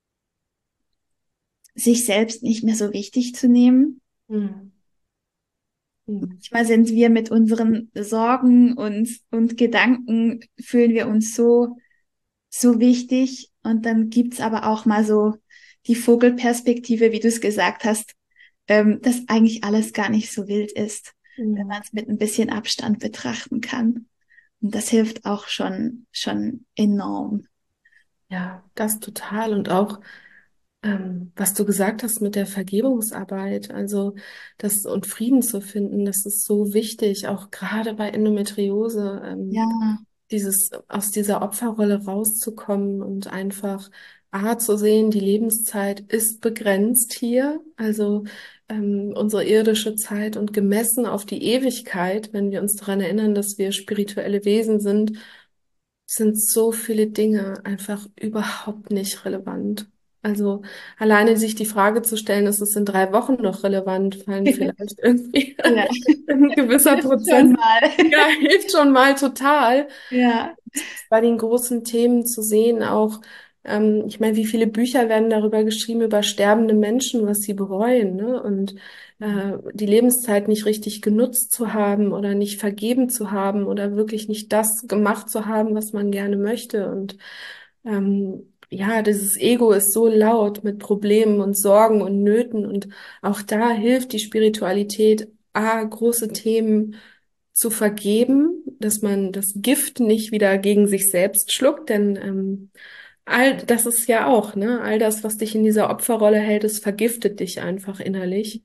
sich selbst nicht mehr so wichtig zu nehmen. Mhm. Mhm. Manchmal sind wir mit unseren Sorgen und, und Gedanken, fühlen wir uns so, so wichtig. Und dann gibt's aber auch mal so die Vogelperspektive, wie du es gesagt hast, ähm, dass eigentlich alles gar nicht so wild ist, wenn man Mhm. es mit ein bisschen Abstand betrachten kann. Und das hilft auch schon, schon enorm. Ja, das total. Und auch Ähm, was du gesagt hast mit der Vergebungsarbeit, also das und Frieden zu finden, das ist so wichtig, auch gerade bei Endometriose, ähm, Ja, dieses aus dieser Opferrolle rauszukommen und einfach A zu sehen, die Lebenszeit ist begrenzt hier, also ähm, unsere irdische Zeit und gemessen auf die Ewigkeit, wenn wir uns daran erinnern, dass wir spirituelle Wesen sind, sind so viele Dinge einfach überhaupt nicht relevant. Also alleine sich die Frage zu stellen, ist es in drei Wochen noch relevant, fallen vielleicht irgendwie ja, ein gewisser hilft schon Prozent. mal. Ja, hilft schon mal total Ja, bei den großen Themen zu sehen, auch, ähm, ich meine, wie viele Bücher werden darüber geschrieben, über sterbende Menschen, was sie bereuen, ne? Und äh, die Lebenszeit nicht richtig genutzt zu haben oder nicht vergeben zu haben oder wirklich nicht das gemacht zu haben, was man gerne möchte. Und ähm, ja, dieses Ego ist so laut mit Problemen und Sorgen und Nöten. Und auch da hilft die Spiritualität, A, große Themen zu vergeben, dass man das Gift nicht wieder gegen sich selbst schluckt, denn ähm, all das ist ja auch, ne, all das, was dich in dieser Opferrolle hält, es vergiftet dich einfach innerlich.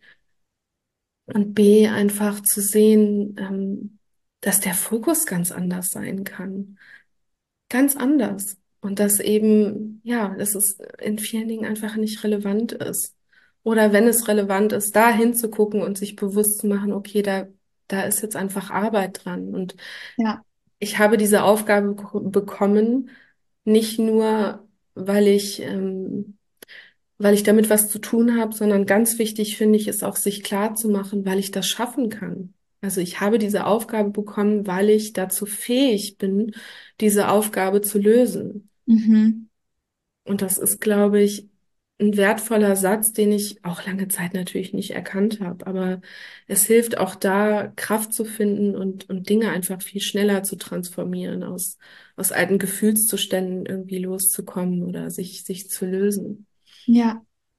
Und B, einfach zu sehen, ähm, dass der Fokus ganz anders sein kann. Ganz anders. Und dass eben, ja, dass es in vielen Dingen einfach nicht relevant ist. Oder wenn es relevant ist, da hinzugucken und sich bewusst zu machen, okay, da, da ist jetzt einfach Arbeit dran. Und ja. ich habe diese Aufgabe bek- bekommen, nicht nur, weil ich, ähm, weil ich damit was zu tun habe, sondern ganz wichtig finde ich, ist auch sich klar zu machen, weil ich das schaffen kann. Also ich habe diese Aufgabe bekommen, weil ich dazu fähig bin, diese Aufgabe zu lösen. Mhm. Und das ist, glaube ich, ein wertvoller Satz, den ich auch lange Zeit natürlich nicht erkannt habe. Aber es hilft auch da, Kraft zu finden und, und Dinge einfach viel schneller zu transformieren, aus, aus alten Gefühlszuständen irgendwie loszukommen oder sich, sich zu lösen. Ja,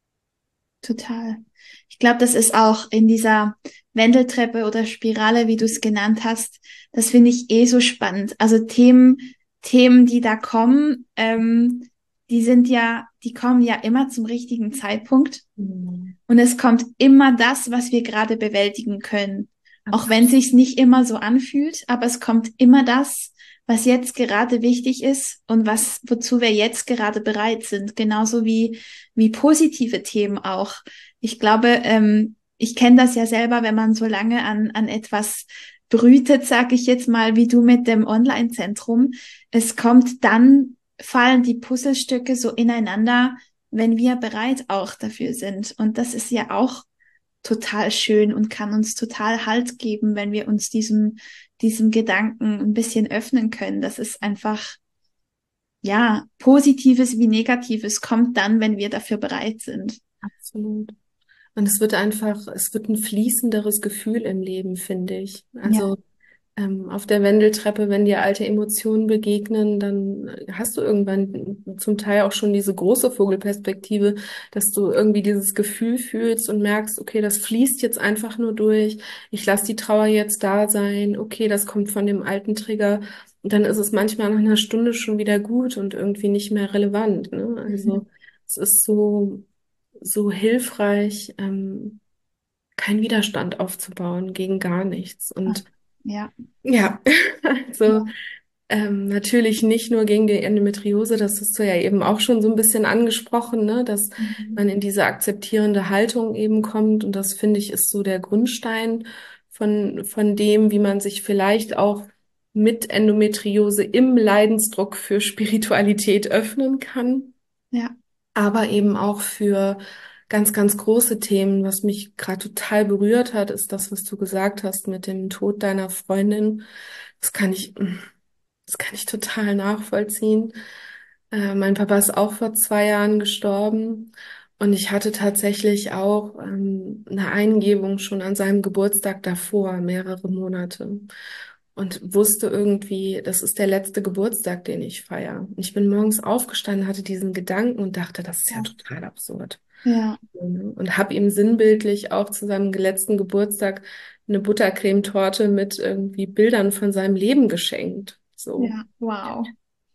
total. Ich glaube, das ist auch in dieser Wendeltreppe oder Spirale, wie du es genannt hast, das finde ich eh so spannend. Also Themen, Themen, die da kommen, ähm, die sind ja, die kommen ja immer zum richtigen Zeitpunkt. Mhm. Und es kommt immer das, was wir gerade bewältigen können. Auch wenn Absolut. sich's nicht immer so anfühlt, aber es kommt immer das, was jetzt gerade wichtig ist und was, wozu wir jetzt gerade bereit sind. Genauso wie, wie positive Themen auch. Ich glaube, ähm, ich kenne das ja selber, wenn man so lange an, an etwas brütet, sag ich jetzt mal, wie du mit dem Online-Zentrum. Es kommt dann, fallen die Puzzlestücke so ineinander, wenn wir bereit auch dafür sind. Und das ist ja auch total schön und kann uns total Halt geben, wenn wir uns diesem, diesem Gedanken ein bisschen öffnen können. Das ist einfach, ja, Positives wie Negatives kommt dann, wenn wir dafür bereit sind. Absolut. Und es wird einfach, es wird ein fließenderes Gefühl im Leben, finde ich. Ja, Also ähm, auf der Wendeltreppe, wenn dir alte Emotionen begegnen, dann hast du irgendwann zum Teil auch schon diese große Vogelperspektive, dass du irgendwie dieses Gefühl fühlst und merkst, okay, das fließt jetzt einfach nur durch. Ich lasse die Trauer jetzt da sein. Okay, das kommt von dem alten Trigger. Und dann ist es manchmal nach einer Stunde schon wieder gut und irgendwie nicht mehr relevant, ne? mhm. Also es ist so, so hilfreich, ähm, keinen Widerstand aufzubauen gegen gar nichts. Ah, Und ja, ja, also ja, ähm, natürlich nicht nur gegen die Endometriose, das hast du ja eben auch schon so ein bisschen angesprochen, ne, dass mhm. man in diese akzeptierende Haltung eben kommt. Und das finde ich ist so der Grundstein von, von dem, wie man sich vielleicht auch mit Endometriose im Leidensdruck für Spiritualität öffnen kann, Ja, aber eben auch für ganz, ganz große Themen. Was mich gerade total berührt hat, ist das, was du gesagt hast mit dem Tod deiner Freundin. Das kann ich, das kann ich total nachvollziehen. Äh, mein Papa ist auch vor zwei Jahren gestorben und ich hatte tatsächlich auch ähm, eine Eingebung schon an seinem Geburtstag davor, mehrere Monate. Und wusste irgendwie, das ist der letzte Geburtstag, den ich feiere. Und ich bin morgens aufgestanden, hatte diesen Gedanken und dachte, das ist ja krass. total absurd. Ja, Und habe ihm sinnbildlich auch zu seinem letzten Geburtstag eine Buttercremetorte mit irgendwie Bildern von seinem Leben geschenkt. So. ja, wow.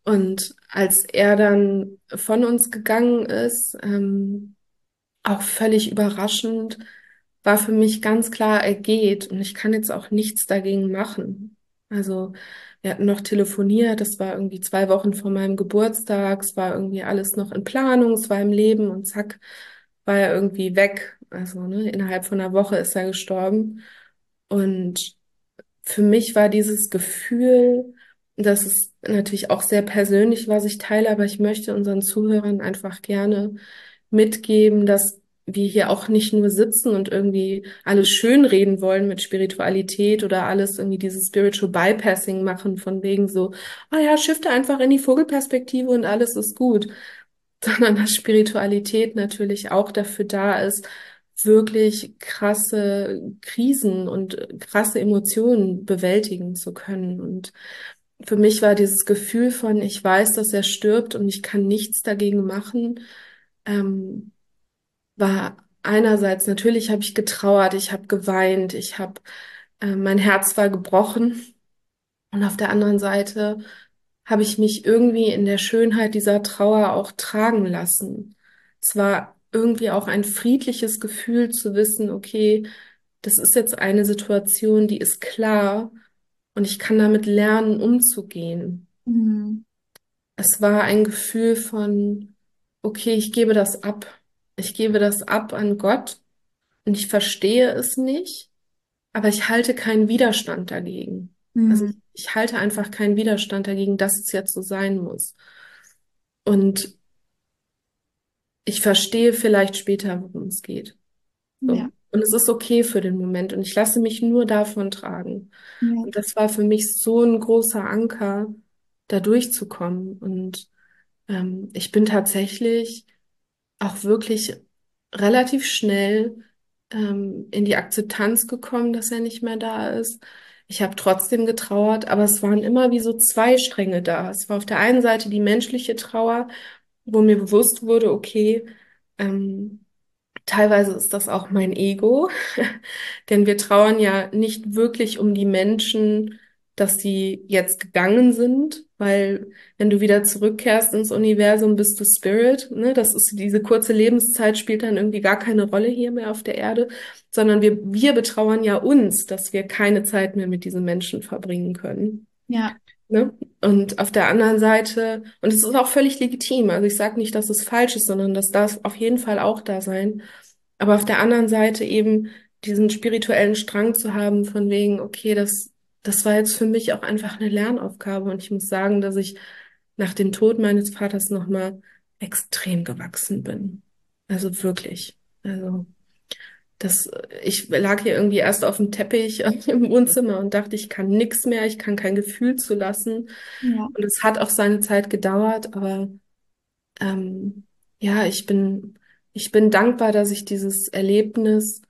Und als er dann von uns gegangen ist, ähm, auch völlig überraschend, war für mich ganz klar, er geht und ich kann jetzt auch nichts dagegen machen. Also wir hatten noch telefoniert, das war irgendwie zwei Wochen vor meinem Geburtstag, es war irgendwie alles noch in Planung, es war im Leben und zack, war er irgendwie weg. Also ne, innerhalb von einer Woche ist er gestorben. Und für mich war dieses Gefühl, das ist natürlich auch sehr persönlich, was ich teile, aber ich möchte unseren Zuhörern einfach gerne mitgeben, dass wir hier auch nicht nur sitzen und irgendwie alles schönreden wollen mit Spiritualität oder alles irgendwie dieses Spiritual Bypassing machen, von wegen so, ah ja, shifte einfach in die Vogelperspektive und alles ist gut, sondern dass Spiritualität natürlich auch dafür da ist, wirklich krasse Krisen und krasse Emotionen bewältigen zu können. Und für mich war dieses Gefühl von, ich weiß, dass er stirbt und ich kann nichts dagegen machen, ähm, war einerseits, natürlich habe ich getrauert, ich habe geweint, ich habe, äh, mein Herz war gebrochen. Und auf der anderen Seite habe ich mich irgendwie in der Schönheit dieser Trauer auch tragen lassen. Es war irgendwie auch ein friedliches Gefühl zu wissen, okay, das ist jetzt eine Situation, die ist klar und ich kann damit lernen, umzugehen. Mhm. Es war ein Gefühl von, okay, ich gebe das ab. Ich gebe das ab an Gott und ich verstehe es nicht, aber ich halte keinen Widerstand dagegen. Also Mhm. ich, ich halte einfach keinen Widerstand dagegen, dass es jetzt so sein muss. Und ich verstehe vielleicht später, worum es geht. So. Ja, Und es ist okay für den Moment und ich lasse mich nur davon tragen. ja. Und das war für mich so ein großer Anker, da durchzukommen. Und ähm, ich bin tatsächlich auch wirklich relativ schnell ähm, in die Akzeptanz gekommen, dass er nicht mehr da ist. Ich habe trotzdem getrauert, aber es waren immer wie so zwei Stränge da. Es war auf der einen Seite die menschliche Trauer, wo mir bewusst wurde, okay, ähm, teilweise ist das auch mein Ego, denn wir trauern ja nicht wirklich um die Menschen, dass sie jetzt gegangen sind, weil wenn du wieder zurückkehrst ins Universum, bist du Spirit, ne? Das ist diese kurze Lebenszeit spielt dann irgendwie gar keine Rolle hier mehr auf der Erde, sondern wir wir betrauern ja uns, dass wir keine Zeit mehr mit diesen Menschen verbringen können. Ja, Ne? Und auf der anderen Seite, und es ist auch völlig legitim, also ich sage nicht, dass es falsch ist, sondern das darf auf jeden Fall auch da sein. Aber auf der anderen Seite eben diesen spirituellen Strang zu haben, von wegen, okay, das, das war jetzt für mich auch einfach eine Lernaufgabe. Und ich muss sagen, dass ich nach dem Tod meines Vaters nochmal extrem gewachsen bin. Also wirklich. Also. Das, ich lag hier irgendwie erst auf dem Teppich im Wohnzimmer und dachte, ich kann nix mehr, ich kann kein Gefühl zulassen. ja, Und es hat auch seine Zeit gedauert, aber ähm, ja, ich bin, ich bin dankbar, dass ich dieses Erlebnis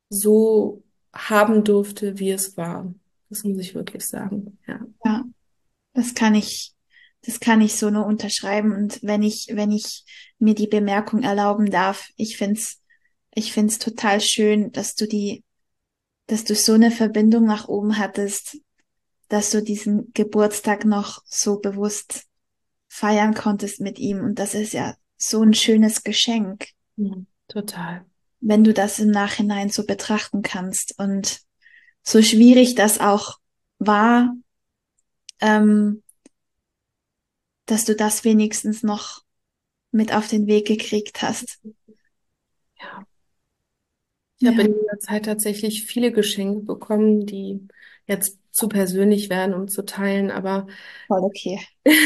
so haben durfte, wie es war. Das muss ich wirklich sagen. Ja. ja. Das kann ich, das kann ich so nur unterschreiben. Und wenn ich, wenn ich mir die Bemerkung erlauben darf, ich find's, ich find's total schön, dass du die, dass du so eine Verbindung nach oben hattest, dass du diesen Geburtstag noch so bewusst feiern konntest mit ihm. Und das ist ja so ein schönes Geschenk, Mhm. Total. wenn du das im Nachhinein so betrachten kannst. Und so schwierig das auch war, ähm, dass du das wenigstens noch mit auf den Weg gekriegt hast. Ja. Ich habe Ja, in dieser Zeit tatsächlich viele Geschenke bekommen, die jetzt zu persönlich wären, um zu teilen, aber voll okay.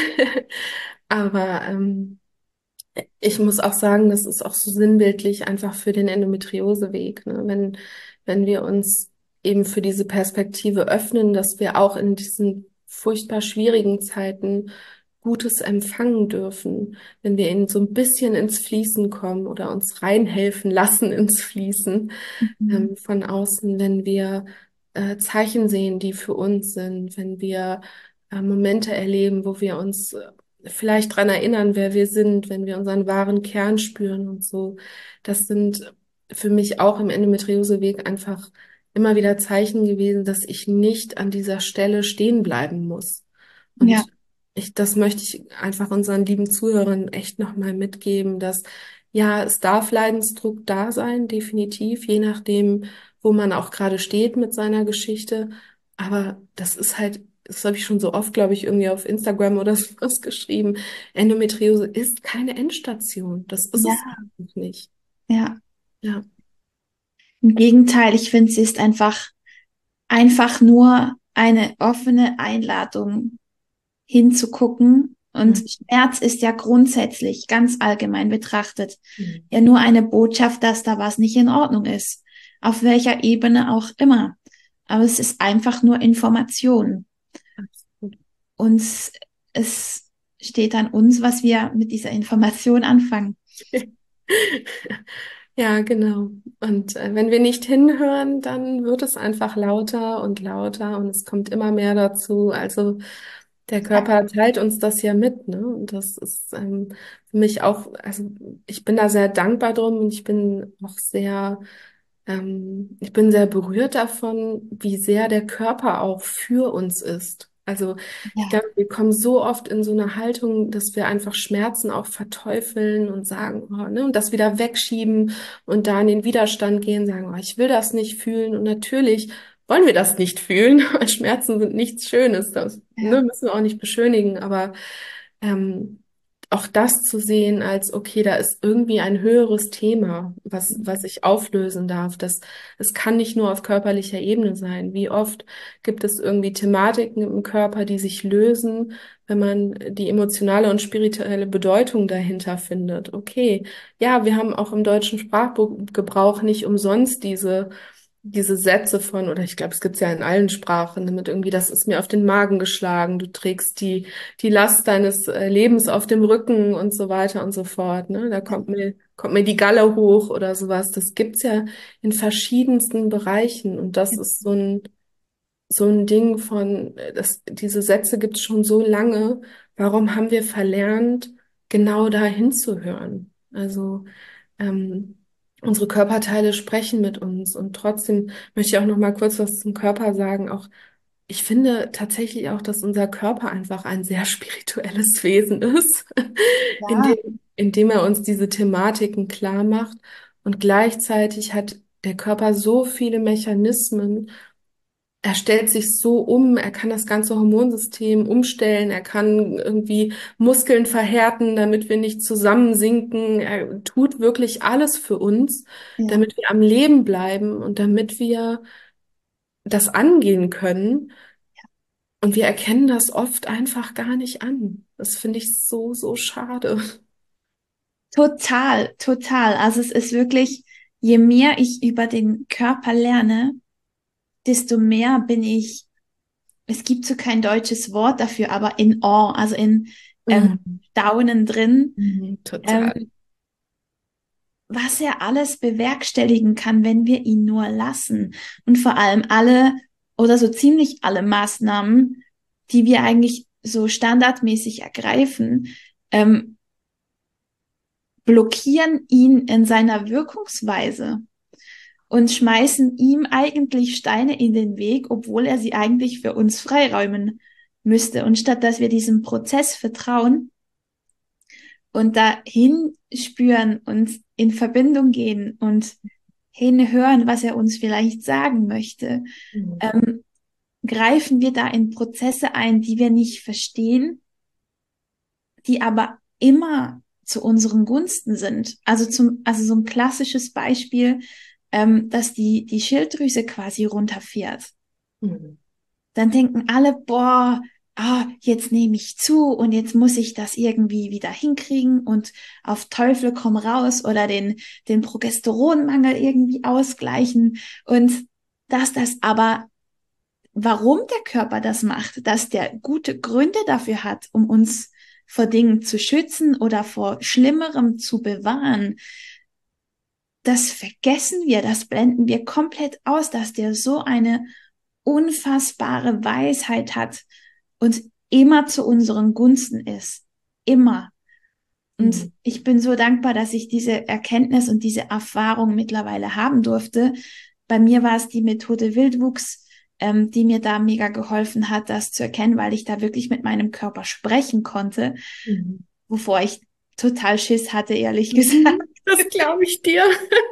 aber ähm, ich muss auch sagen, das ist auch so sinnbildlich einfach für den Endometrioseweg, ne? Wenn, wenn wir uns eben für diese Perspektive öffnen, dass wir auch in diesen furchtbar schwierigen Zeiten Gutes empfangen dürfen, wenn wir in so ein bisschen ins Fließen kommen oder uns reinhelfen lassen ins Fließen, Mhm. ähm, von außen, wenn wir äh, Zeichen sehen, die für uns sind, wenn wir äh, Momente erleben, wo wir uns äh, vielleicht dran erinnern, wer wir sind, wenn wir unseren wahren Kern spüren und so. Das sind für mich auch im Endometrioseweg einfach immer wieder Zeichen gewesen, dass ich nicht an dieser Stelle stehen bleiben muss. Ja, Und Ich, das möchte ich einfach unseren lieben Zuhörern echt nochmal mitgeben, dass ja, es darf Leidensdruck da sein, definitiv, je nachdem, wo man auch gerade steht mit seiner Geschichte. Aber das ist halt, das habe ich schon so oft, glaube ich, irgendwie auf Instagram oder sowas geschrieben. Endometriose ist keine Endstation. Das ist es Ja, einfach nicht. ja. Ja. Im Gegenteil, ich finde, sie ist einfach, einfach nur eine offene Einladung hinzugucken. Und Schmerz ist ja grundsätzlich, ganz allgemein betrachtet, Mhm. ja nur eine Botschaft, dass da was nicht in Ordnung ist. Auf welcher Ebene auch immer. Aber es ist einfach nur Information. Absolut. Und es steht an uns, was wir mit dieser Information anfangen. Ja, genau. Und äh, wenn wir nicht hinhören, dann wird es einfach lauter und lauter und es kommt immer mehr dazu. Also der Körper teilt uns das ja mit, ne? Und das ist ähm, für mich auch, also ich bin da sehr dankbar drum und ich bin auch sehr, ähm, ich bin sehr berührt davon, wie sehr der Körper auch für uns ist. Also ich Ja, glaube, wir kommen so oft in so eine Haltung, dass wir einfach Schmerzen auch verteufeln und sagen, oh, ne, und das wieder wegschieben und da in den Widerstand gehen, sagen, oh, ich will das nicht fühlen. Und natürlich wollen wir das nicht fühlen, weil Schmerzen sind nichts Schönes. Das, ne, ja, müssen wir auch nicht beschönigen, aber ähm, auch das zu sehen als, okay, da ist irgendwie ein höheres Thema, was, was ich auflösen darf. Das, es kann nicht nur auf körperlicher Ebene sein. Wie oft gibt es irgendwie Thematiken im Körper, die sich lösen, wenn man die emotionale und spirituelle Bedeutung dahinter findet? Okay, ja, wir haben auch im deutschen Sprachgebrauch nicht umsonst diese diese Sätze von, oder ich glaube, es gibt's ja in allen Sprachen, damit irgendwie, das ist mir auf den Magen geschlagen, du trägst die, die Last deines äh, Lebens auf dem Rücken und so weiter und so fort, ne? Da kommt mir, kommt mir die Galle hoch oder sowas. Das gibt's ja in verschiedensten Bereichen und das ist so ein, so ein Ding von, äh, das, diese Sätze gibt's schon so lange. Warum haben wir verlernt, genau da hinzuhören? Also, ähm, unsere Körperteile sprechen mit uns. Und trotzdem möchte ich auch noch mal kurz was zum Körper sagen. Auch ich finde tatsächlich auch, dass unser Körper einfach ein sehr spirituelles Wesen ist, ja, indem, indem er uns diese Thematiken klar macht. Und gleichzeitig hat der Körper so viele Mechanismen, er stellt sich so um, er kann das ganze Hormonsystem umstellen, er kann irgendwie Muskeln verhärten, damit wir nicht zusammensinken. Er tut wirklich alles für uns, ja. damit wir am Leben bleiben und damit wir das angehen können. Und wir erkennen das oft einfach gar nicht an. Das finde ich so, so schade. Total, total. Also es ist wirklich, je mehr ich über den Körper lerne, desto mehr bin ich, es gibt so kein deutsches Wort dafür, aber in Awe, also in ähm, Mhm. Staunen drin, Mhm, total. ähm, was er alles bewerkstelligen kann, wenn wir ihn nur lassen. Und vor allem alle oder so ziemlich alle Maßnahmen, die wir eigentlich so standardmäßig ergreifen, ähm, blockieren ihn in seiner Wirkungsweise und schmeißen ihm eigentlich Steine in den Weg, obwohl er sie eigentlich für uns freiräumen müsste. Und statt dass wir diesem Prozess vertrauen und dahin spüren und in Verbindung gehen und hinhören, was er uns vielleicht sagen möchte, Mhm. ähm, greifen wir da in Prozesse ein, die wir nicht verstehen, die aber immer zu unseren Gunsten sind. Also zum, also so ein klassisches Beispiel, ähm, dass die, die Schilddrüse quasi runterfährt. Mhm. Dann denken alle, boah, ah, jetzt nehme ich zu und jetzt muss ich das irgendwie wieder hinkriegen und auf Teufel komm raus oder den, den Progesteronmangel irgendwie ausgleichen. Und dass das aber, warum der Körper das macht, dass der gute Gründe dafür hat, um uns vor Dingen zu schützen oder vor Schlimmerem zu bewahren, das vergessen wir, das blenden wir komplett aus, dass der so eine unfassbare Weisheit hat und immer zu unseren Gunsten ist. Immer. Und Mhm. ich bin so dankbar, dass ich diese Erkenntnis und diese Erfahrung mittlerweile haben durfte. Bei mir war es die Methode Wildwuchs, ähm, die mir da mega geholfen hat, das zu erkennen, weil ich da wirklich mit meinem Körper sprechen konnte, Mhm. wovor ich total Schiss hatte, ehrlich gesagt. Mhm. Das glaube ich dir.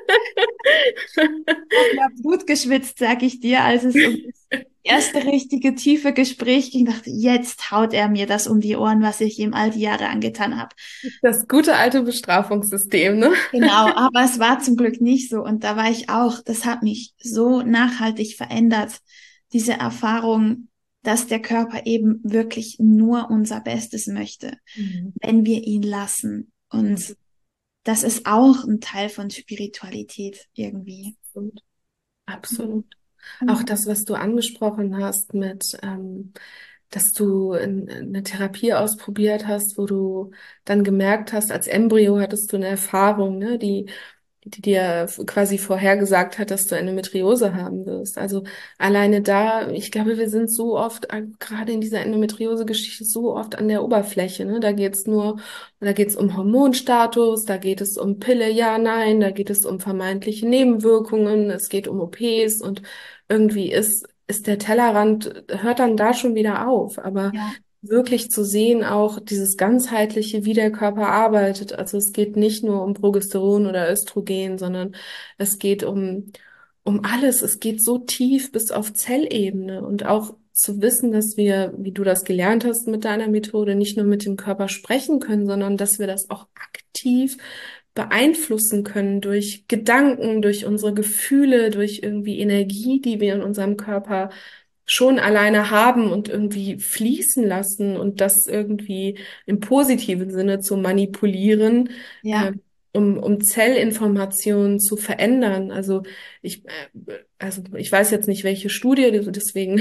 Ich habe ja Blut geschwitzt, sag ich dir, als es um das erste richtige tiefe Gespräch ging. Dachte, jetzt haut er mir das um die Ohren, was ich ihm all die Jahre angetan habe. Das gute alte Bestrafungssystem, ne? Genau, aber es war zum Glück nicht so. Und da war ich auch, das hat mich so nachhaltig verändert, diese Erfahrung, dass der Körper eben wirklich nur unser Bestes möchte, Mhm. wenn wir ihn lassen. Und das ist auch ein Teil von Spiritualität irgendwie. Absolut. Absolut. Auch Mhm. das, was du angesprochen hast mit, ähm, dass du in, eine Therapie ausprobiert hast, wo du dann gemerkt hast, als Embryo hattest du eine Erfahrung, ne, die, die dir quasi vorhergesagt hat, dass du Endometriose haben wirst. Also alleine da, ich glaube, wir sind so oft, äh, gerade in dieser Endometriose-Geschichte, so oft an der Oberfläche, ne? Da geht's nur, da geht's um Hormonstatus, da geht es um Pille, ja, nein, da geht es um vermeintliche Nebenwirkungen, es geht um O Ps und irgendwie ist, ist der Tellerrand, hört dann da schon wieder auf. Aber Ja, wirklich zu sehen, auch dieses ganzheitliche, wie der Körper arbeitet. Also es geht nicht nur um Progesteron oder Östrogen, sondern es geht um, um alles. Es geht so tief bis auf Zellebene und auch zu wissen, dass wir, wie du das gelernt hast mit deiner Methode, nicht nur mit dem Körper sprechen können, sondern dass wir das auch aktiv beeinflussen können durch Gedanken, durch unsere Gefühle, durch irgendwie Energie, die wir in unserem Körper schon alleine haben und irgendwie fließen lassen und das irgendwie im positiven Sinne zu manipulieren, ja, äh, um, um Zellinformationen zu verändern. Also ich, äh, also ich weiß jetzt nicht, welche Studie, deswegen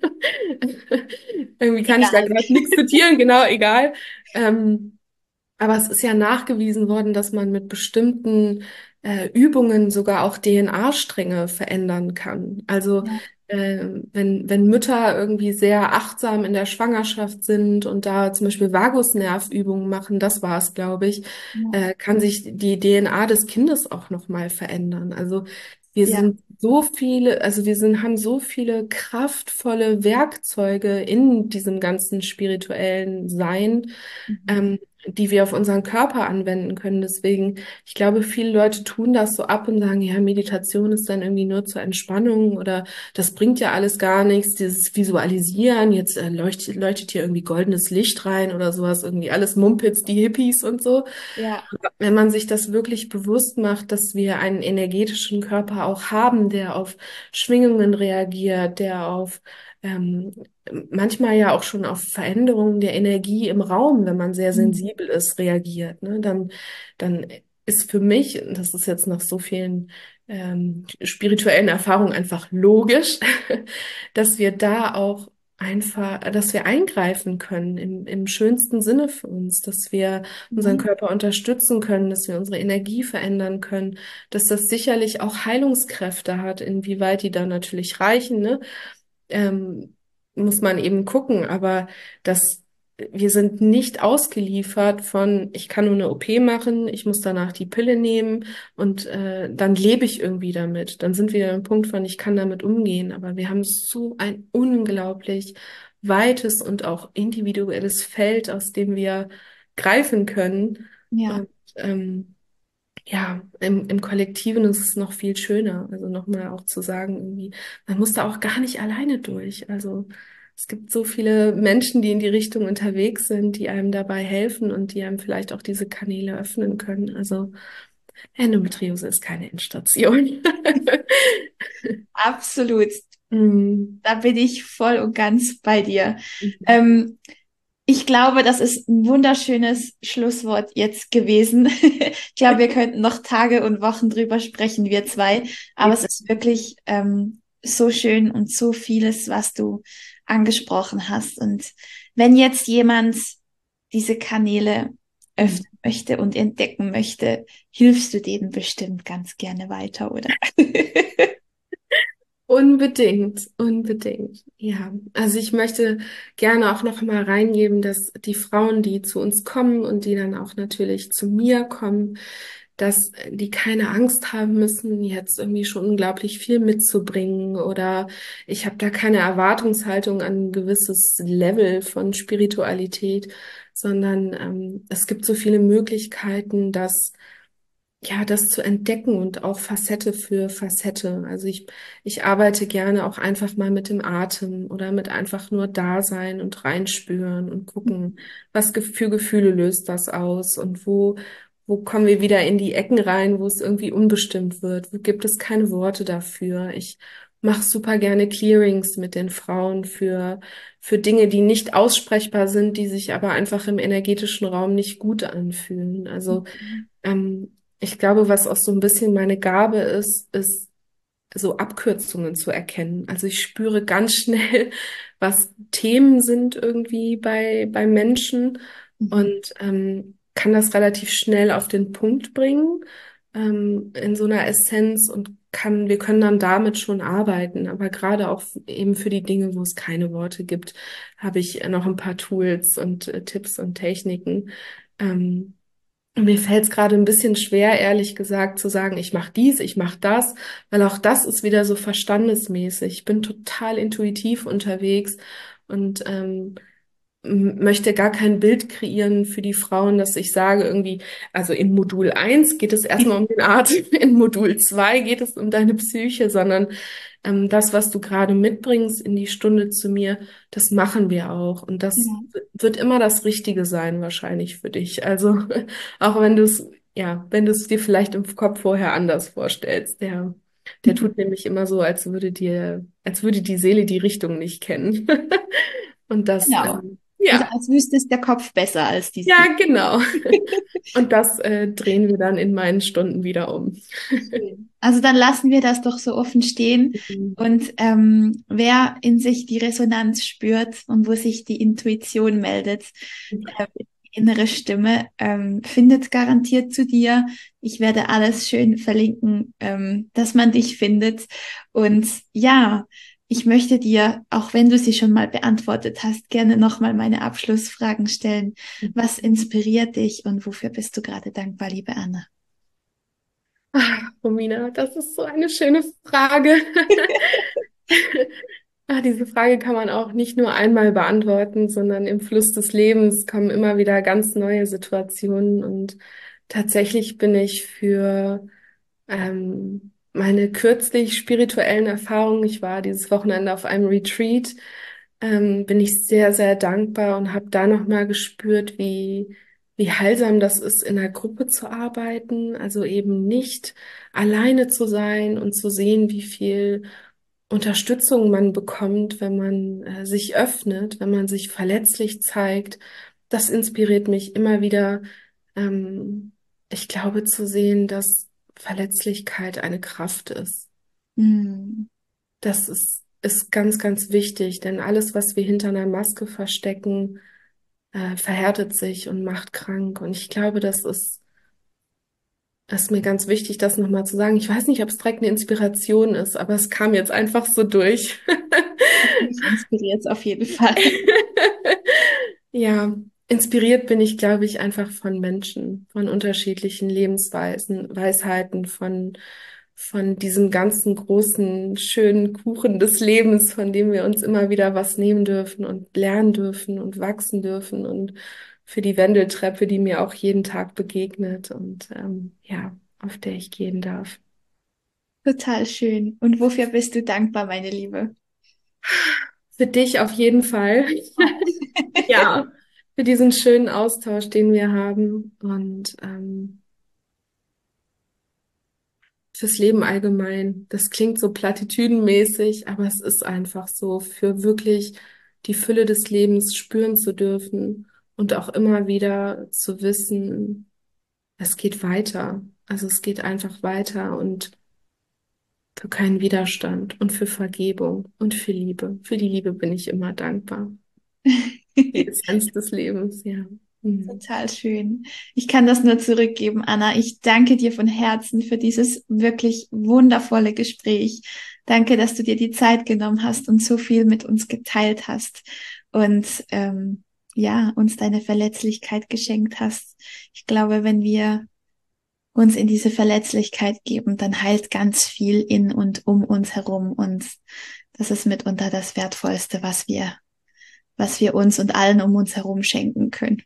irgendwie kann ich da egal. gerade nichts zitieren, genau, egal. Ähm, aber es ist ja nachgewiesen worden, dass man mit bestimmten äh, Übungen sogar auch D N A-Stränge verändern kann. Also Ja, äh, wenn, wenn Mütter irgendwie sehr achtsam in der Schwangerschaft sind und da zum Beispiel Vagusnervübungen machen, das war es, glaube ich, ja, äh, kann sich die D N A des Kindes auch nochmal verändern. Also wir ja. sind so viele, also wir sind, haben so viele kraftvolle Werkzeuge in diesem ganzen spirituellen Sein, Mhm. ähm, die wir auf unseren Körper anwenden können. Deswegen, ich glaube, viele Leute tun das so ab und sagen, ja, Meditation ist dann irgendwie nur zur Entspannung oder das bringt ja alles gar nichts, dieses Visualisieren, jetzt äh, leuchtet, leuchtet hier irgendwie goldenes Licht rein oder sowas, irgendwie alles Mumpitz, die Hippies und so. Ja, Wenn man sich das wirklich bewusst macht, dass wir einen energetischen Körper auch haben, der auf Schwingungen reagiert, der auf ähm, manchmal ja auch schon auf Veränderungen der Energie im Raum, wenn man sehr mhm. sensibel ist, reagiert, ne? Dann, dann ist für mich, das ist jetzt nach so vielen ähm, spirituellen Erfahrungen einfach logisch, dass wir da auch einfach, dass wir eingreifen können im, im schönsten Sinne für uns, dass wir unseren Mhm. Körper unterstützen können, dass wir unsere Energie verändern können, dass das sicherlich auch Heilungskräfte hat, inwieweit die dann natürlich reichen, ne? Ähm, muss man eben gucken, aber das, wir sind nicht ausgeliefert von, ich kann nur eine O P machen, ich muss danach die Pille nehmen und äh, dann lebe ich irgendwie damit. Dann sind wir am Punkt von, ich kann damit umgehen, aber wir haben so ein unglaublich weites und auch individuelles Feld, aus dem wir greifen können. Ja, Und ähm, ja, im, im Kollektiven ist es noch viel schöner. Also nochmal auch zu sagen, irgendwie, man muss da auch gar nicht alleine durch. Also es gibt so viele Menschen, die in die Richtung unterwegs sind, die einem dabei helfen und die einem vielleicht auch diese Kanäle öffnen können. Also Endometriose ist keine Endstation. absolut. Mm. Da bin ich voll und ganz bei dir. Ähm, Ich glaube, das ist ein wunderschönes Schlusswort jetzt gewesen. Ich glaube, wir könnten noch Tage und Wochen drüber sprechen, wir zwei. Aber es ist wirklich ähm, so schön und so vieles, was du angesprochen hast. Und wenn jetzt jemand diese Kanäle Mm. öffnen möchte und entdecken möchte, hilfst du denen bestimmt ganz gerne weiter, oder? Unbedingt, unbedingt. Ja, also ich möchte gerne auch noch mal reingeben, dass die Frauen, die zu uns kommen und die dann auch natürlich zu mir kommen, dass die keine Angst haben müssen, jetzt irgendwie schon unglaublich viel mitzubringen oder ich habe da keine Erwartungshaltung an ein gewisses Level von Spiritualität, sondern ähm, es gibt so viele Möglichkeiten, dass ja, das zu entdecken und auch Facette für Facette. Also ich, ich arbeite gerne auch einfach mal mit dem Atem oder mit einfach nur Dasein und reinspüren und gucken, was ge- für Gefühle löst das aus und wo, wo kommen wir wieder in die Ecken rein, wo es irgendwie unbestimmt wird, wo gibt es keine Worte dafür. Ich mache super gerne Clearings mit den Frauen für, für Dinge, die nicht aussprechbar sind, die sich aber einfach im energetischen Raum nicht gut anfühlen. Also ähm, ich glaube, was auch so ein bisschen meine Gabe ist, ist so Abkürzungen zu erkennen. Also ich spüre ganz schnell, was Themen sind irgendwie bei, bei Menschen Mhm. und ähm, kann das relativ schnell auf den Punkt bringen, ähm, in so einer Essenz und kann, wir können dann damit schon arbeiten. Aber gerade auch eben für die Dinge, wo es keine Worte gibt, habe ich noch ein paar Tools und äh, Tipps und Techniken. Ähm, mir fällt es gerade ein bisschen schwer, ehrlich gesagt, zu sagen, ich mache dies, ich mache das, weil auch das ist wieder so verstandesmäßig. Ich bin total intuitiv unterwegs und ähm, m- möchte gar kein Bild kreieren für die Frauen, dass ich sage irgendwie, also in Modul eins geht es erstmal um den Atem, in Modul zwei geht es um deine Psyche, sondern ähm, das, was du gerade mitbringst in die Stunde zu mir, das machen wir auch. Und das Ja. w- wird immer das Richtige sein, wahrscheinlich für dich. Also auch wenn du es, ja, wenn du es dir vielleicht im Kopf vorher anders vorstellst, der, der tut nämlich immer so, als würde dir, als würde die Seele die Richtung nicht kennen. Und das, Genau. ähm, Also ja, als wüsste es der Kopf besser als die Seele. ja, genau. Und das äh, drehen wir dann in meinen Stunden wieder um. Schön. Also dann lassen wir das doch so offen stehen. Und ähm, wer in sich die Resonanz spürt und wo sich die Intuition meldet, äh, die innere Stimme, ähm, findet garantiert zu dir. Ich werde alles schön verlinken, ähm, dass man dich findet. Und ja, ich möchte dir, auch wenn du sie schon mal beantwortet hast, gerne nochmal meine Abschlussfragen stellen. Was inspiriert dich und wofür bist du gerade dankbar, liebe Anna? Ah, Romina, das ist so eine schöne Frage. Ah, diese Frage kann man auch nicht nur einmal beantworten, sondern im Fluss des Lebens kommen immer wieder ganz neue Situationen. Und tatsächlich bin ich für ähm, meine kürzlich spirituellen Erfahrungen, ich war dieses Wochenende auf einem Retreat, ähm, bin ich sehr, sehr dankbar und habe da nochmal gespürt, wie, wie heilsam das ist, in einer Gruppe zu arbeiten, also eben nicht alleine zu sein und zu sehen, wie viel Unterstützung man bekommt, wenn man äh, sich öffnet, wenn man sich verletzlich zeigt. Das inspiriert mich immer wieder, ähm, ich glaube, zu sehen, dass Verletzlichkeit eine Kraft ist. Hm. Das ist, ist ganz, ganz wichtig, denn alles, was wir hinter einer Maske verstecken, äh, verhärtet sich und macht krank. Und ich glaube, das ist, ist mir ganz wichtig, das nochmal zu sagen. Ich weiß nicht, ob es direkt eine Inspiration ist, aber es kam jetzt einfach so durch. Mich inspiriert es auf jeden Fall. Ja, inspiriert bin ich, glaube ich, einfach von Menschen, von unterschiedlichen Lebensweisen, Weisheiten, von, von diesem ganzen großen, schönen Kuchen des Lebens, von dem wir uns immer wieder was nehmen dürfen und lernen dürfen und wachsen dürfen und für die Wendeltreppe, die mir auch jeden Tag begegnet und ähm, ja, auf der ich gehen darf. Total schön. Und wofür bist du dankbar, meine Liebe? Für dich auf jeden Fall. Oh. Ja, für diesen schönen Austausch, den wir haben und ähm, fürs Leben allgemein. Das klingt so plattitüdenmäßig, aber es ist einfach so, für wirklich die Fülle des Lebens spüren zu dürfen und auch immer wieder zu wissen, es geht weiter. Also es geht einfach weiter und für keinen Widerstand und für Vergebung und für Liebe. Für die Liebe bin ich immer dankbar. Die Essenz des Lebens, ja. Mhm. Total schön. Ich kann das nur zurückgeben, Anna. Ich danke dir von Herzen für dieses wirklich wundervolle Gespräch. Danke, dass du dir die Zeit genommen hast und so viel mit uns geteilt hast und ähm, ja, uns deine Verletzlichkeit geschenkt hast. Ich glaube, wenn wir uns in diese Verletzlichkeit geben, dann heilt ganz viel in und um uns herum. Und das ist mitunter das Wertvollste, was wir, was wir uns und allen um uns herum schenken können.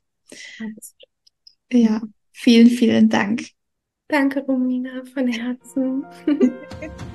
Ja, vielen, vielen Dank. Danke, Romina, von Herzen.